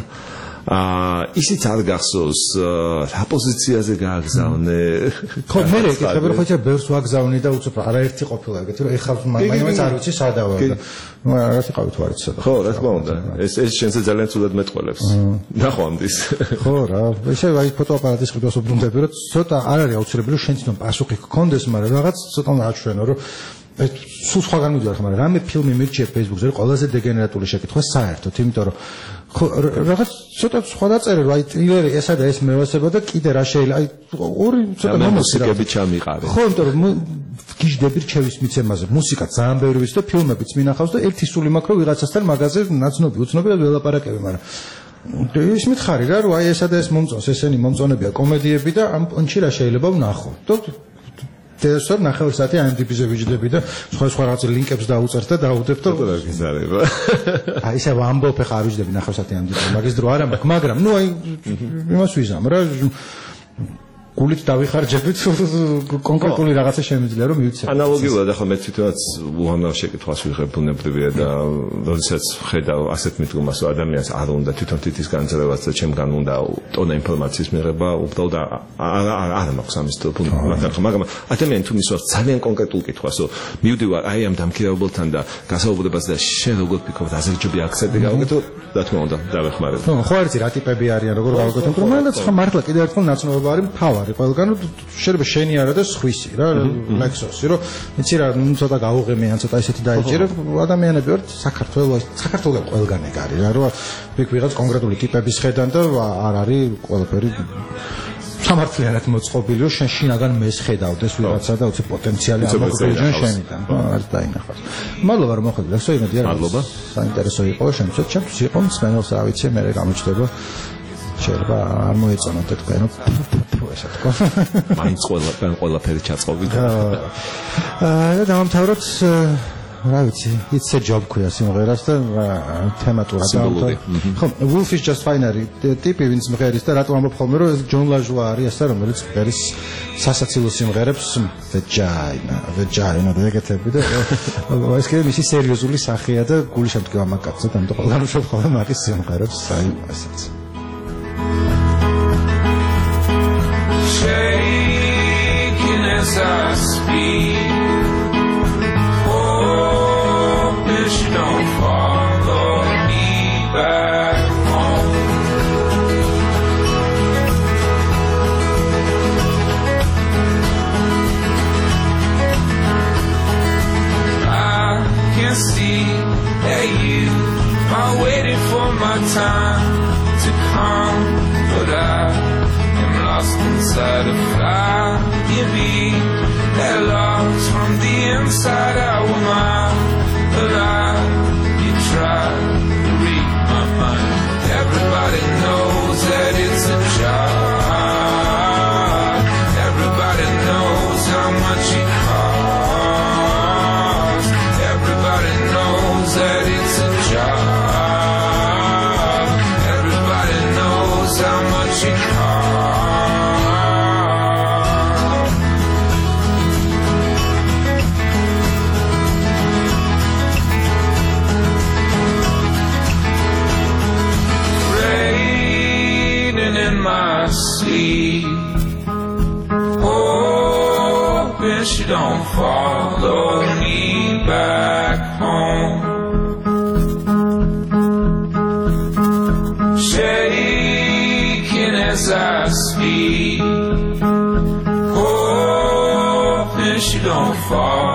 [SPEAKER 5] ისიც არ გახსოვს რა პოზიციაზე გააგზავნე
[SPEAKER 4] ხო მე ეკითხები რომ ხოჭა ბევრს ვაგზავნე და უცებ არაერთი ყოფილა ეგეთი რომ ეხლა მაინც არ ვიცი სადაა და რა თქმა უნდა არ ვიცი სადა
[SPEAKER 5] ხო რა თქმა უნდა ეს შენზე ძალიან ცუდად მეტყველებს ნახვამდის
[SPEAKER 4] ხო რა ესე აი ფოტოაპარატის ყიდვას უბრუნდები რომ ცოტა არ არის აუცილებელი რომ შენ თვითონ პასუხი გქონდეს მაგრამ რაღაც ცოტა უნდა აჩვენო რომ სულ სხვაგან მიდივარ ხომ მაგრამ რამე ფილმი მირჩიე Facebook-ზე ყველაზე დეგენერატული შეკითხვა საერთოდ იმიტომ რომ ხო რაღაც ცოტა სხვა დაწერე რომ აი ტრილერი ესა და ეს მევასება და კიდე რა შეიძლება აი ორი ცოტა
[SPEAKER 5] მუსიკები ჩამიყარე
[SPEAKER 4] ხო იმიტომ რომ გიждები რჩევის მიცემაზე მუსიკა ძალიან ბევრი ვიცი და ფილმებიც მინახავს და ერთი სული მაქვს რომ ვიღაცასთან მაგაზე ნაცნობი უცნობი და ველაპარაკები მაგრამ ის მითხარი რა რომ აი ესა და ეს მომწონს ესენი მომწონებია კომედიები და ამ პონჩი რა შეიძლება ვნახო და დესორ ნახევარ საათი IMDb-ზე ვიჯდები და სხვა რაღაც ლინკებს დაუწერთ და დაუდებ და
[SPEAKER 5] რა გიზარება
[SPEAKER 4] აი ესე ვამბობ ხა არ ვიჯდები ნახევარ საათი IMDb-ზე მაგის დრო არ მაქვს მაგრამ ნუ აი იმას ვიზამ რა გულით დავიხარჯებით კონკრეტული რაღაცა შემიძლია რომ მივიცე.
[SPEAKER 5] ანალოგიურად ახლა მე თვითონაც უამრავ შეკითხვას ვიღებ ბუნებრივია და როდესაც ხედავ ასეთ მიდგომას რომ ადამიანს არ უნდა თვითონ თითის განცდებას და ჩემგან უნდა ტონა ინფორმაციის მიღება უბრალოდ არ მაქვს ამის მაგრამ ადამიანი თუ მისვას ძალიან კონკრეტულ კითხვას რომ მივდივარ აი ამ დამქირავებელთან და გასაუბრებას და შენ როგორ ფიქრობ აზერჯები აქცენტი გავაკეთო რა თქმა უნდა დავეხმარებ.
[SPEAKER 4] ხო არ იცი რა ტიპები არიან როგორ გავაკეთებ რომ მანდაც ხა მართლა კიდევ ერთხელ ნაცნობობა არის მთავარი ყველგან შეიძლება შენი არა და სხვისი რა ლექსოსი რომ იცი რა ცოტა გაუღემიან ცოტა ისეთი დაიჭირე ადამიანები ვართ საქართველოს ყველგან ეგ არის რა რომ იქ ვიღაც კონკრეტული ტიპების ხედან და არ არის ყველაფერი სამართლიანად მოწყობილი რომ შენ შინაგან მეს ხედავდეს ვიღაცა და უცებ პოტენციალი ამოგვიჯენ შენიდან არ დაინახავს მადლობა რომ მოხვედრით ასე იმედი არა
[SPEAKER 5] მადლობა
[SPEAKER 4] საინტერესო იყო შემცეთ ჩემთვის იყო მსმენელს რა ვიცი მე გამოჩნდება შეიძლება არ მოეწონათ თქვენ ესა თქო
[SPEAKER 5] მაინც ყველაფერი ჩაწყობი და
[SPEAKER 4] დავამთავროთ რა ვიცი it's a job ქვია სიმღერას და თემატურად დავამთავროთ ხო Wolf is just fine არის ტიპი ვინც მღერის და რატომ ამბობ ხოლმე რომ ეს ჯონ ლაჟუა არის ასე რომელიც მღერის სასაცილო სიმღერებს vagina და ეგეთები და ეს კიდე მისი სერიოზული სახეა და გული შემდგება მაგაცად ამიტომ ყველგან უშვებ ხოლმე მაგის სიმღერებს აი ასეც
[SPEAKER 3] shaking as I speak. Hope she don't follow me back home. I can see that you are waiting for my time to come, but lost inside a fire in me that lost from the inside out of mine alive you try to read my mind everybody knows that it's a job everybody knows how much it costs everybody knows that it's a job everybody knows how much it costs hoping she don't follow me back home shaking as I speak hoping she don't follow